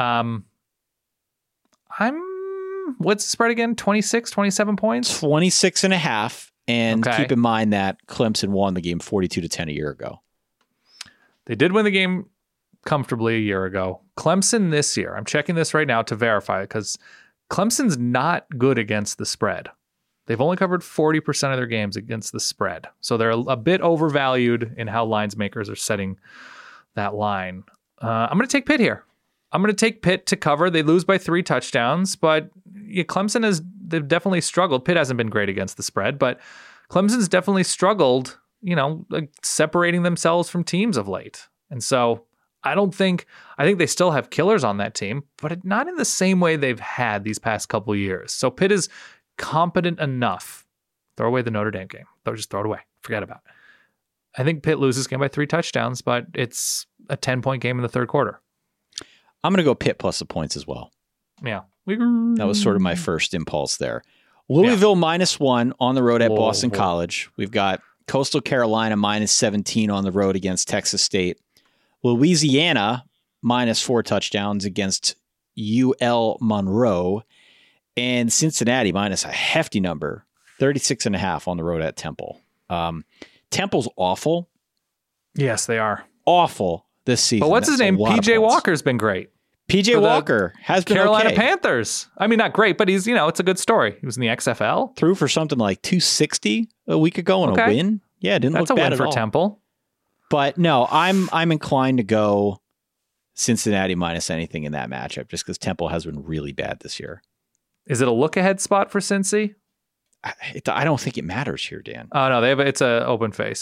What's the spread again? 26, 27 points? 26.5. And keep in mind that Clemson won the game 42-10 a year ago. They did win the game comfortably a year ago. Clemson this year, I'm checking this right now to verify it, because Clemson's not good against the spread. They've only covered 40% of their games against the spread. So they're a bit overvalued in how lines makers are setting that line. I'm going to take Pitt here. I'm going to take Pitt to cover. They lose by 3 touchdowns, but Clemson they've definitely struggled. Pitt hasn't been great against the spread, but Clemson's definitely struggled, like separating themselves from teams of late. And so I think they still have killers on that team, but not in the same way they've had these past couple years. So Pitt is competent enough. Throw away the Notre Dame game. Just throw it away. Forget about it. I think Pitt loses game by 3 touchdowns, but it's a 10-point game in the third quarter. I'm going to go Pitt plus the points as well. Yeah. That was sort of my first impulse there. Louisville -1 on the road at Boston College. We've got Coastal Carolina -17 on the road against Texas State. Louisiana -4 touchdowns against UL Monroe. And Cincinnati minus a hefty number, 36.5 on the road at Temple. Temple's awful. Yes, they are. Awful this season. But what's his name? PJ Walker's been great. PJ Walker has been Carolina okay. Panthers. I mean, not great, but he's, it's a good story. He was in the XFL. Threw for something like 260 a week ago in a win. Yeah, it didn't look bad at all. That's a win for Temple. But no, I'm inclined to go Cincinnati minus anything in that matchup, just because Temple has been really bad this year. Is it a look-ahead spot for Cincy? I don't think it matters here, Dan. Oh, no, it's an open face.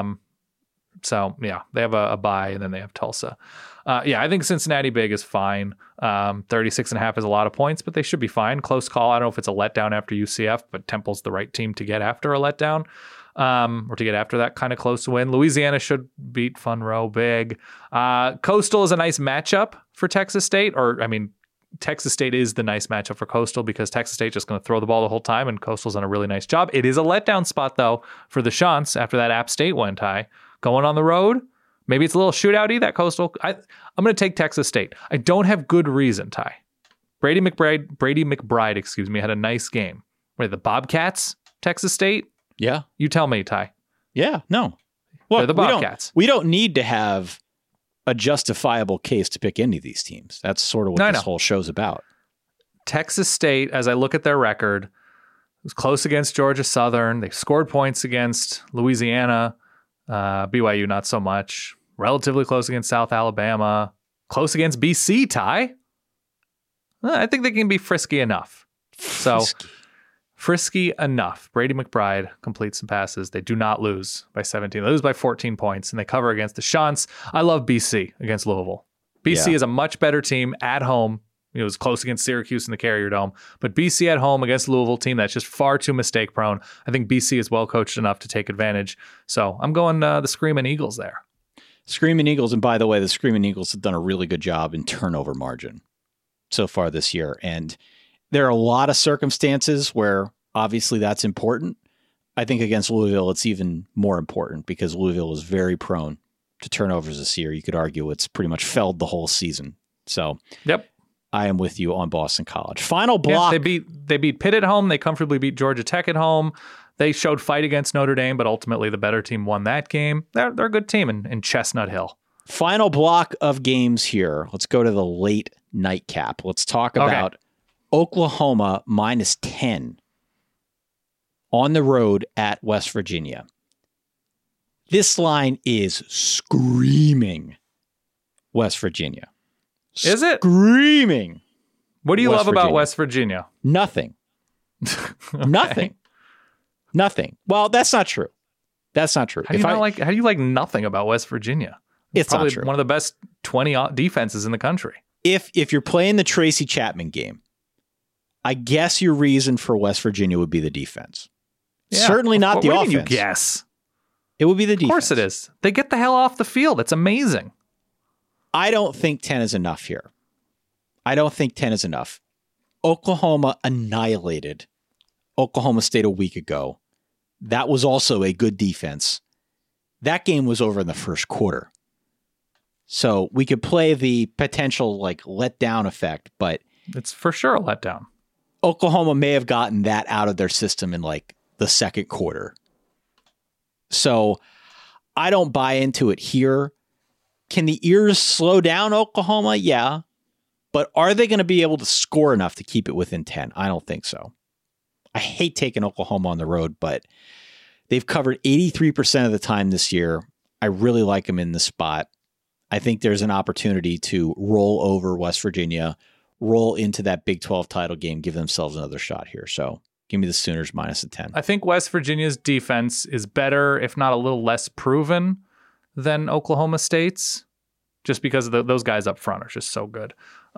So, yeah, they have a bye, and then they have Tulsa. I think Cincinnati big is fine. 36.5 is a lot of points, but they should be fine. Close call. I don't know if it's a letdown after UCF, but Temple's the right team to get after a letdown, or to get after that kind of close win. Louisiana should beat Funroe big. Coastal is a nice matchup for Texas State, Texas State is the nice matchup for Coastal because Texas State just going to throw the ball the whole time, and Coastal's done a really nice job. It is a letdown spot, though, for the Shants after that App State win, Ty. Going on the road, maybe it's a little shootout-y, that Coastal. I'm going to take Texas State. I don't have good reason, Ty. Brady McBride, had a nice game. Wait, the Bobcats, Texas State? Yeah. You tell me, Ty. Yeah, no. Well, they're the Bobcats. We don't need to have a justifiable case to pick any of these teams. That's sort of what this whole show's about. Texas State, as I look at their record, was close against Georgia Southern. They scored points against Louisiana. BYU, not so much. Relatively close against South Alabama. Close against BC, Ty. I think they can be frisky enough. Frisky enough. Brady McBride completes some passes. They do not lose by 17. They lose by 14 points, and they cover against the Shants. I love BC against Louisville. BC is a much better team at home. It was close against Syracuse in the Carrier Dome, but BC at home against Louisville team that's just far too mistake prone. I think BC is well coached enough to take advantage. So I'm going the Screaming Eagles there. Screaming Eagles, and by the way, the Screaming Eagles have done a really good job in turnover margin so far this year. And there are a lot of circumstances where obviously that's important. I think against Louisville, it's even more important because Louisville is very prone to turnovers this year. You could argue it's pretty much felled the whole season. So, yep. I am with you on Boston College. Final block. Yeah, they beat Pitt at home. They comfortably beat Georgia Tech at home. They showed fight against Notre Dame, but ultimately the better team won that game. They're a good team in Chestnut Hill. Final block of games here. Let's go to the late nightcap. Let's talk about Oklahoma -10 on the road at West Virginia. This line is screaming West Virginia. Is it? Screaming What do you love about West Virginia? Nothing. Nothing. Nothing. Well, that's not true. That's not true. How do you like nothing about West Virginia? It's probably not true. One of the best 20 defenses in the country. If you're playing the Tracy Chapman game, I guess your reason for West Virginia would be the defense. Yeah, certainly not the offense. You guess? It would be the defense. Of course it is. They get the hell off the field. It's amazing. I don't think 10 is enough here. I don't think 10 is enough. Oklahoma annihilated Oklahoma State a week ago. That was also a good defense. That game was over in the first quarter. So we could play the potential letdown effect, but it's for sure a letdown. Oklahoma may have gotten that out of their system in the second quarter. So I don't buy into it here. Can the ears slow down Oklahoma? Yeah. But are they going to be able to score enough to keep it within 10? I don't think so. I hate taking Oklahoma on the road, but they've covered 83% of the time this year. I really like them in this spot. I think there's an opportunity to roll over West Virginia, roll into that Big 12 title game, give themselves another shot here. So give me the Sooners minus a 10. I think West Virginia's defense is better, if not a little less proven than Oklahoma State's, just because of those guys up front are just so good.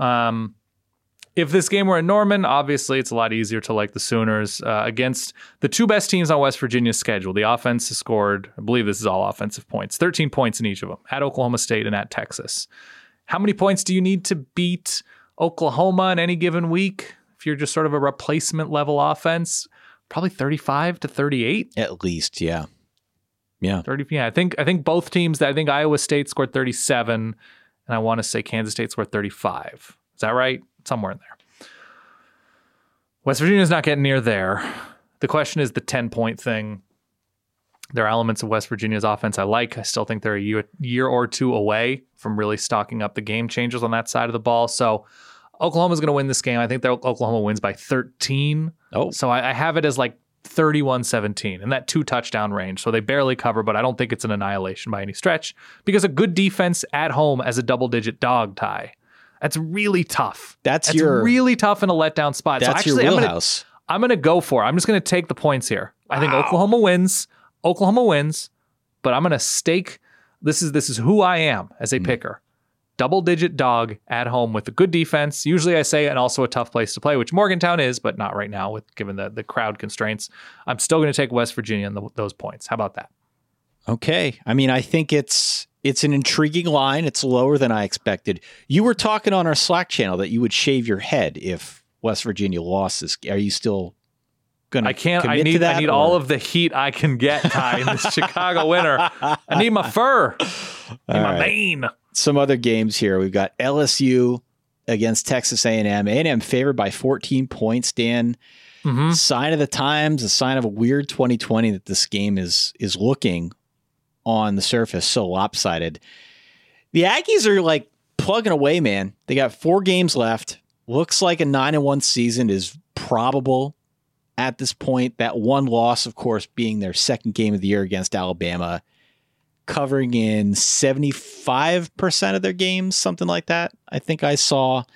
If this game were in Norman, obviously it's a lot easier to like the Sooners against the two best teams on West Virginia's schedule. The offense has scored, I believe this is all offensive points, 13 points in each of them, at Oklahoma State and at Texas. How many points do you need to beat Oklahoma in any given week? If you're just sort of a replacement level offense, probably 35 to 38. At least, yeah. Yeah. 30. Yeah, I think both teams, I think Iowa State scored 37, and I want to say Kansas State scored 35. Is that right? Somewhere in there. West Virginia's not getting near there. The question is the 10-point thing. There are elements of West Virginia's offense I like. I still think they're a year or two away from really stocking up the game changers on that side of the ball. So Oklahoma's going to win this game. I think that Oklahoma wins by 13. Oh. So I have it as 31-17 in that 2-touchdown range. So they barely cover, but I don't think it's an annihilation by any stretch because a good defense at home as a double-digit dog tie. That's really tough. That's really tough in a letdown spot. That's so actually, your wheelhouse. I'm going to go for it. I'm just going to take the points here. I think Oklahoma wins. But I'm going to stake. This is who I am as a picker. Double-digit dog at home with a good defense. Usually I say, and also a tough place to play, which Morgantown is, but not right now given the crowd constraints. I'm still going to take West Virginia and those points. How about that? Okay. I mean, I think it's an intriguing line. It's lower than I expected. You were talking on our Slack channel that you would shave your head if West Virginia lost this. Are you still going to commit to that? I need all of the heat I can get, Ty, in this Chicago winter. I need my fur. I need my mane. Some other games here. We've got LSU against Texas A&M. A&M favored by 14 points, Dan. Mm-hmm. Sign of the times, a sign of a weird 2020 that this game is looking on the surface so lopsided. The Aggies are plugging away, man. They got 4 games left. Looks like a 9-1 season is probable at this point. That one loss, of course, being their second game of the year against Alabama, covering in 75% of their games, something like that. I think I saw.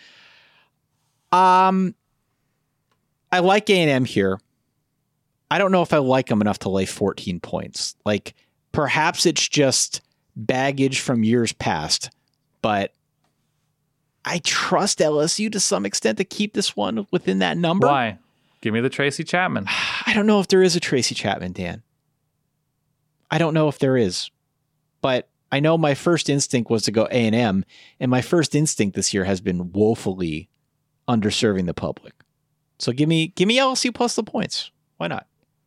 I like A&M here. I don't know if I like them enough to lay 14 points. Perhaps it's just baggage from years past, but I trust LSU to some extent to keep this one within that number. Why? Give me the Tracy Chapman. I don't know if there is a Tracy Chapman, Dan. I don't know if there is, but I know my first instinct was to go A&M, and my first instinct this year has been woefully underserving the public. So give me LSU plus the points. Why not?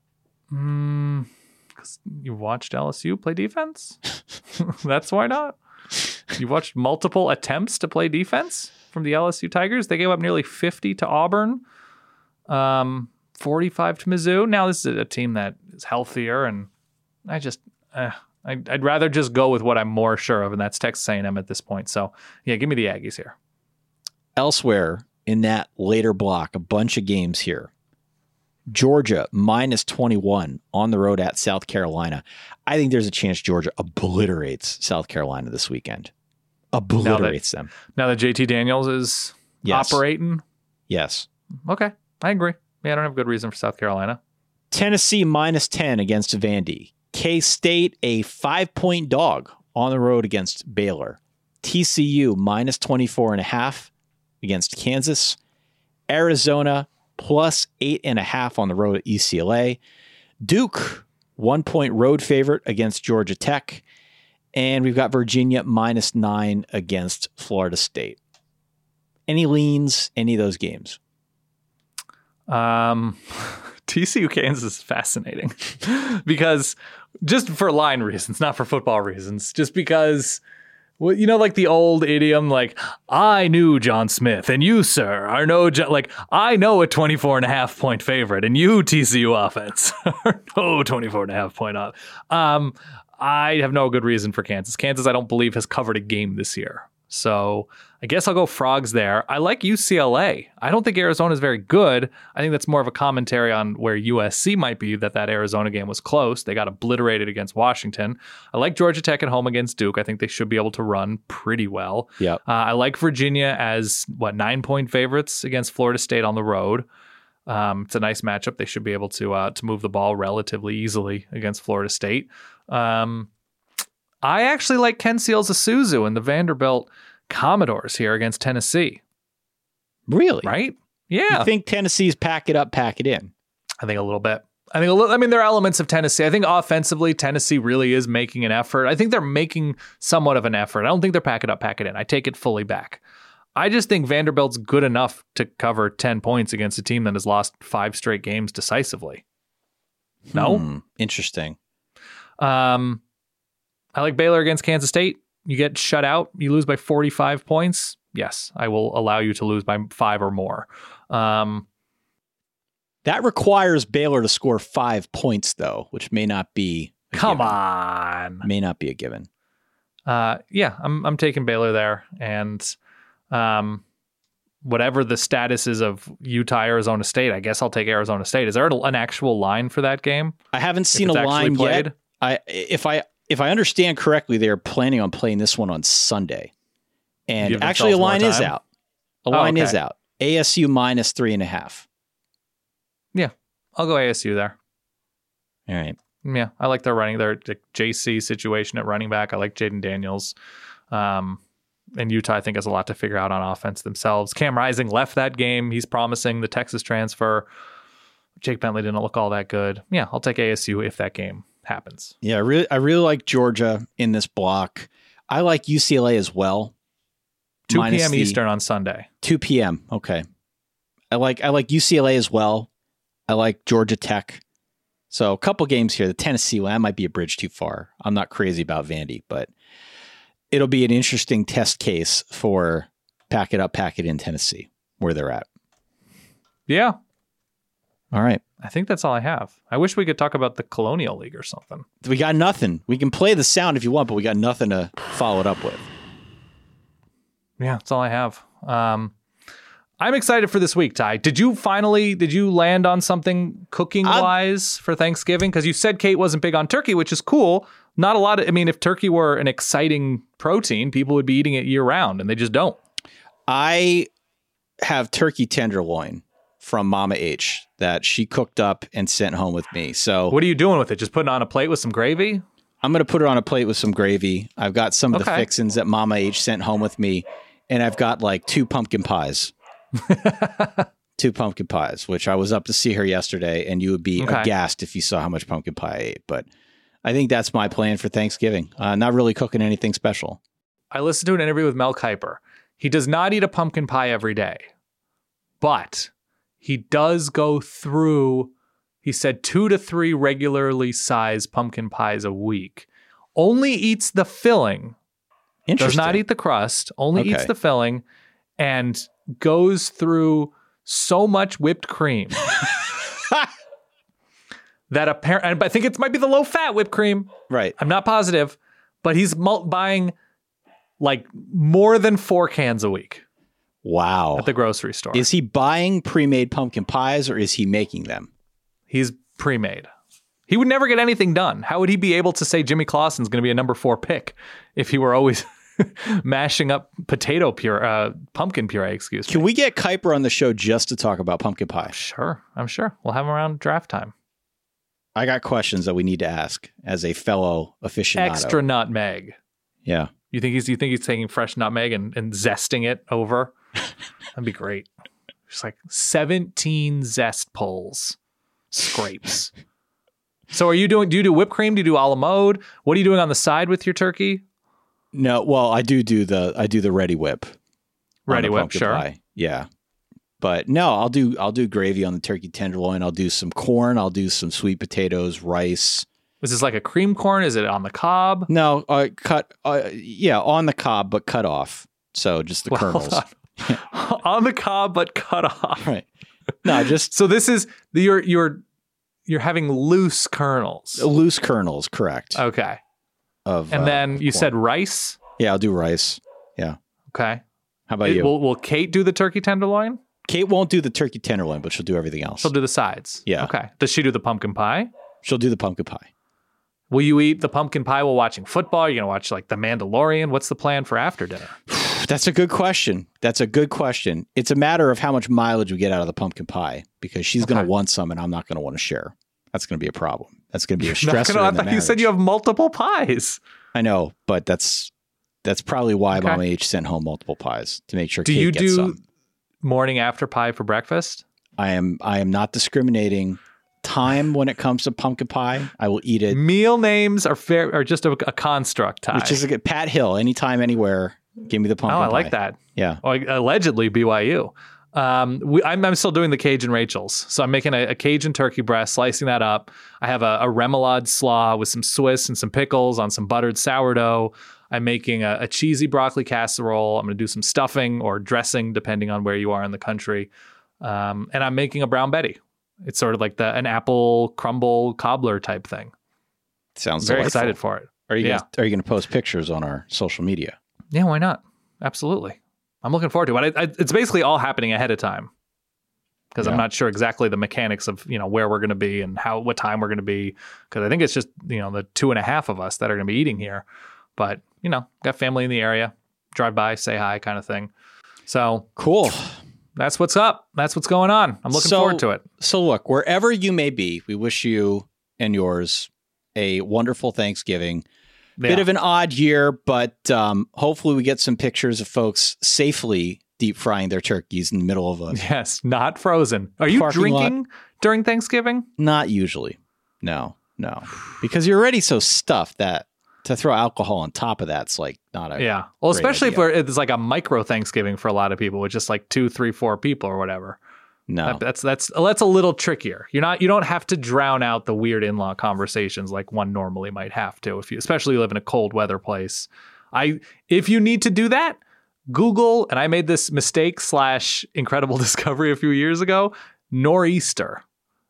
You watched LSU play defense? That's why not. You watched multiple attempts to play defense from the LSU Tigers. They gave up nearly 50 to Auburn, 45 to Mizzou. Now this is a team that is healthier, and I'd rather just go with what I'm more sure of, and that's Texas A&M at this point. So yeah, give me the Aggies here. Elsewhere in that later block, a bunch of games here. Georgia minus 21 on the road at South Carolina. I think there's a chance Georgia obliterates South Carolina this weekend. Obliterates them. Now that JT Daniels is operating. Yes. Okay, I agree. Yeah, I don't have a good reason for South Carolina. Tennessee -10 against Vandy. K-State a 5-point dog on the road against Baylor. TCU -24.5 against Kansas. Arizona +8.5 on the road at UCLA. Duke 1-point road favorite against Georgia Tech. And we've got Virginia -9 against Florida State. Any leans, any of those games? TCU Kansas is fascinating because just for line reasons, not for football reasons, just because, well, you know, like the old idiom, like, I knew John Smith and you, sir, are no, like, I know a 24.5 point favorite and you, TCU offense, are no 24.5 point off. I have no good reason for Kansas. Kansas, I don't believe, has covered a game this year. So I guess I'll go Frogs there. I like UCLA. I don't think Arizona is very good. I think that's more of a commentary on where USC might be, that Arizona game was close. They got obliterated against Washington. I like Georgia Tech at home against Duke. I think they should be able to run pretty well. Yeah. I like Virginia as 9-point favorites against Florida State on the road. It's a nice matchup. They should be able to move the ball relatively easily against Florida State. I actually like Ken Seals-Isuzu and the Vanderbilt Commodores here against Tennessee. Really? Right? Yeah. You think Tennessee's pack it up, pack it in? I think a little bit. I mean, there are elements of Tennessee. I think offensively, Tennessee really is making an effort. I think they're making somewhat of an effort. I don't think they're pack it up, pack it in. I take it fully back. I just think Vanderbilt's good enough to cover 10 points against a team that has lost 5 straight games decisively. No? Interesting. I like Baylor against Kansas State. You get shut out. You lose by 45 points. Yes, I will allow you to lose by 5 or more. That requires Baylor to score 5 points, though, which may not be a Come given. on. May not be a given. Yeah, I'm taking Baylor there. And whatever the status is of Utah, Arizona State, I guess I'll take Arizona State. Is there an actual line for that game? I haven't seen a line yet. If I understand correctly, they're planning on playing this one on Sunday. And actually, a line is out. A line is out. ASU -3.5. Yeah, I'll go ASU there. All right. Yeah, I like their JC situation at running back. I like Jaden Daniels. And Utah, I think, has a lot to figure out on offense themselves. Cam Rising left that game. He's promising. The Texas transfer. Jake Bentley didn't look all that good. Yeah, I'll take ASU if that game happens. Yeah, I really like Georgia in this block. I like UCLA as well. 2 p.m. Eastern on Sunday. 2 p.m. Okay. I like UCLA as well. I like Georgia Tech. So a couple games here. The Tennessee one, that might be a bridge too far. I'm not crazy about Vandy, but it'll be an interesting test case for pack it up, pack it in Tennessee, where they're at. Yeah. All right. I think that's all I have. I wish we could talk about the Colonial League or something. We got nothing. We can play the sound if you want, but we got nothing to follow it up with. Yeah, that's all I have. I'm excited for this week, Ty. Did you land on something cooking-wise for Thanksgiving? Because you said Kate wasn't big on turkey, which is cool. Not a lot of, if turkey were an exciting protein, people would be eating it year-round, and they just don't. I have turkey tenderloin from Mama H that she cooked up and sent home with me. So what are you doing with it? Just putting it on a plate with some gravy? I'm going to put it on a plate with some gravy. I've got some of the fixins that Mama H sent home with me, and I've got like 2 pumpkin pies. 2 pumpkin pies, which I was up to see her yesterday, and you would be aghast if you saw how much pumpkin pie I ate. But I think that's my plan for Thanksgiving. Not really cooking anything special. I listened to an interview with Mel Kiper. He does not eat a pumpkin pie every day, but he does go through, he said 2 to 3 regularly sized pumpkin pies a week. Only eats the filling. Does not eat the crust. Only eats the filling, and goes through so much whipped cream that apparently, I think it might be the low fat whipped cream. Right. I'm not positive, but he's buying like more than 4 cans a week. Wow. At the grocery store. Is he buying pre-made pumpkin pies, or is he making them? He's pre-made. He would never get anything done. How would he be able to say Jimmy Clausen's going to be a number 4 pick if he were always mashing up pumpkin puree, excuse me. Can we get Kuiper on the show just to talk about pumpkin pie? Sure. I'm sure. We'll have him around draft time. I got questions that we need to ask as a fellow aficionado. Extra nutmeg. Yeah. You think he's taking fresh nutmeg and zesting it over? That'd be great. Just like 17 zest pulls, scrapes. So do you do whipped cream? Do you do a la mode? What are you doing on the side with your turkey? No, well, I do the ready whip. Ready whip, sure. Pie. Yeah. But no, I'll do gravy on the turkey tenderloin. I'll do some corn. I'll do some sweet potatoes, rice. Is this like a cream corn? Is it on the cob? No, on the cob, but cut off. So just the kernels. On the cob, but cut off. Right. No, just so this is you're having loose kernels. Loose kernels, correct. Okay. And then you said rice? Yeah, I'll do rice. Yeah. Okay. How about you? Will Kate do the turkey tenderloin? Kate won't do the turkey tenderloin, but she'll do everything else. She'll do the sides. Yeah. Okay. Does she do the pumpkin pie? She'll do the pumpkin pie. Will you eat the pumpkin pie while watching football? Are you going to watch like The Mandalorian? What's the plan for after dinner? That's a good question. It's a matter of how much mileage we get out of the pumpkin pie because she's going to want some and I'm not going to want to share. That's going to be a problem. That's going to be a stressor. I thought you said you have multiple pies. I know, but that's probably why Mama H sent home multiple pies to make sure Kate gets some. Do you do morning after pie for breakfast? I am not discriminating time when it comes to pumpkin pie. I will eat it. Meal names are just a construct, Ty. Which is like Pat Hill, anytime, anywhere. Give me the pumpkin pie. I like that. Yeah. Well, allegedly BYU. I'm still doing the Cajun Rachel's. So I'm making a Cajun turkey breast, slicing that up. I have a remoulade slaw with some Swiss and some pickles on some buttered sourdough. I'm making a cheesy broccoli casserole. I'm going to do some stuffing or dressing, depending on where you are in the country. And I'm making a brown Betty. It's sort of like an apple crumble cobbler type thing. Sounds very delightful. excited for it. Are you going to post pictures on our social media? Yeah, why not? Absolutely. I'm looking forward to it. It's basically all happening ahead of time because I'm not sure exactly the mechanics of where we're going to be and what time we're going to be. Because I think it's just the 2.5 of us that are going to be eating here. But got family in the area, drive by, say hi, kind of thing. So cool. That's what's up. That's what's going on. I'm looking forward to it. So look, wherever you may be, we wish you and yours a wonderful Thanksgiving. Bit of an odd year, but hopefully we get some pictures of folks safely deep frying their turkeys in the middle of a not frozen. Are you drinking during Thanksgiving? Not usually. No, because you're already so stuffed that to throw alcohol on top of that's like not a Well, especially if it's like a micro Thanksgiving for a lot of people with just like 2, 3, 4 people or whatever. No, that's a little trickier. You don't have to drown out the weird in-law conversations like one normally might have to especially live in a cold weather place. If you need to do that, Google, and I made this mistake / incredible discovery a few years ago, nor'easter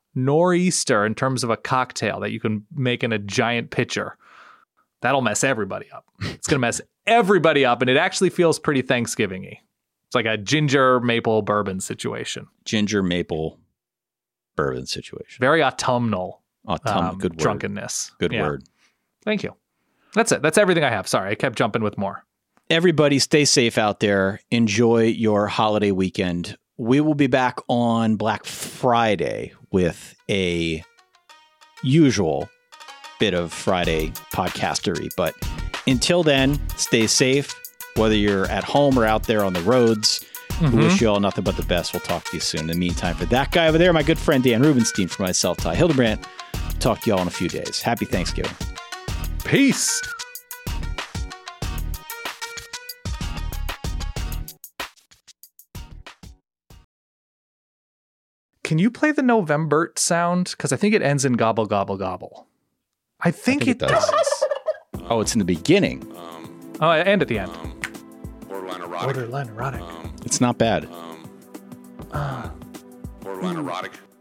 in terms of a cocktail that you can make in a giant pitcher. That'll mess everybody up. It's going to mess everybody up, and it actually feels pretty Thanksgiving-y. It's like a ginger maple bourbon situation. Very autumnal. Good word. Drunkenness. Good word. Thank you. That's it. That's everything I have. Sorry, I kept jumping with more. Everybody stay safe out there. Enjoy your holiday weekend. We will be back on Black Friday with a usual bit of Friday podcastery. But until then, stay safe. Whether you're at home or out there on the roads, we wish you all nothing but the best. We'll talk to you soon. In the meantime, for that guy over there, my good friend Dan Rubenstein, for myself, Ty Hildebrandt, talk to you all in a few days. Happy Thanksgiving. Peace. Can you play the Novembert sound? Because I think it ends in gobble, gobble, gobble. I think it does. Oh, it's in the beginning. And at the end. Borderline erotic. It's not bad. Borderline erotic.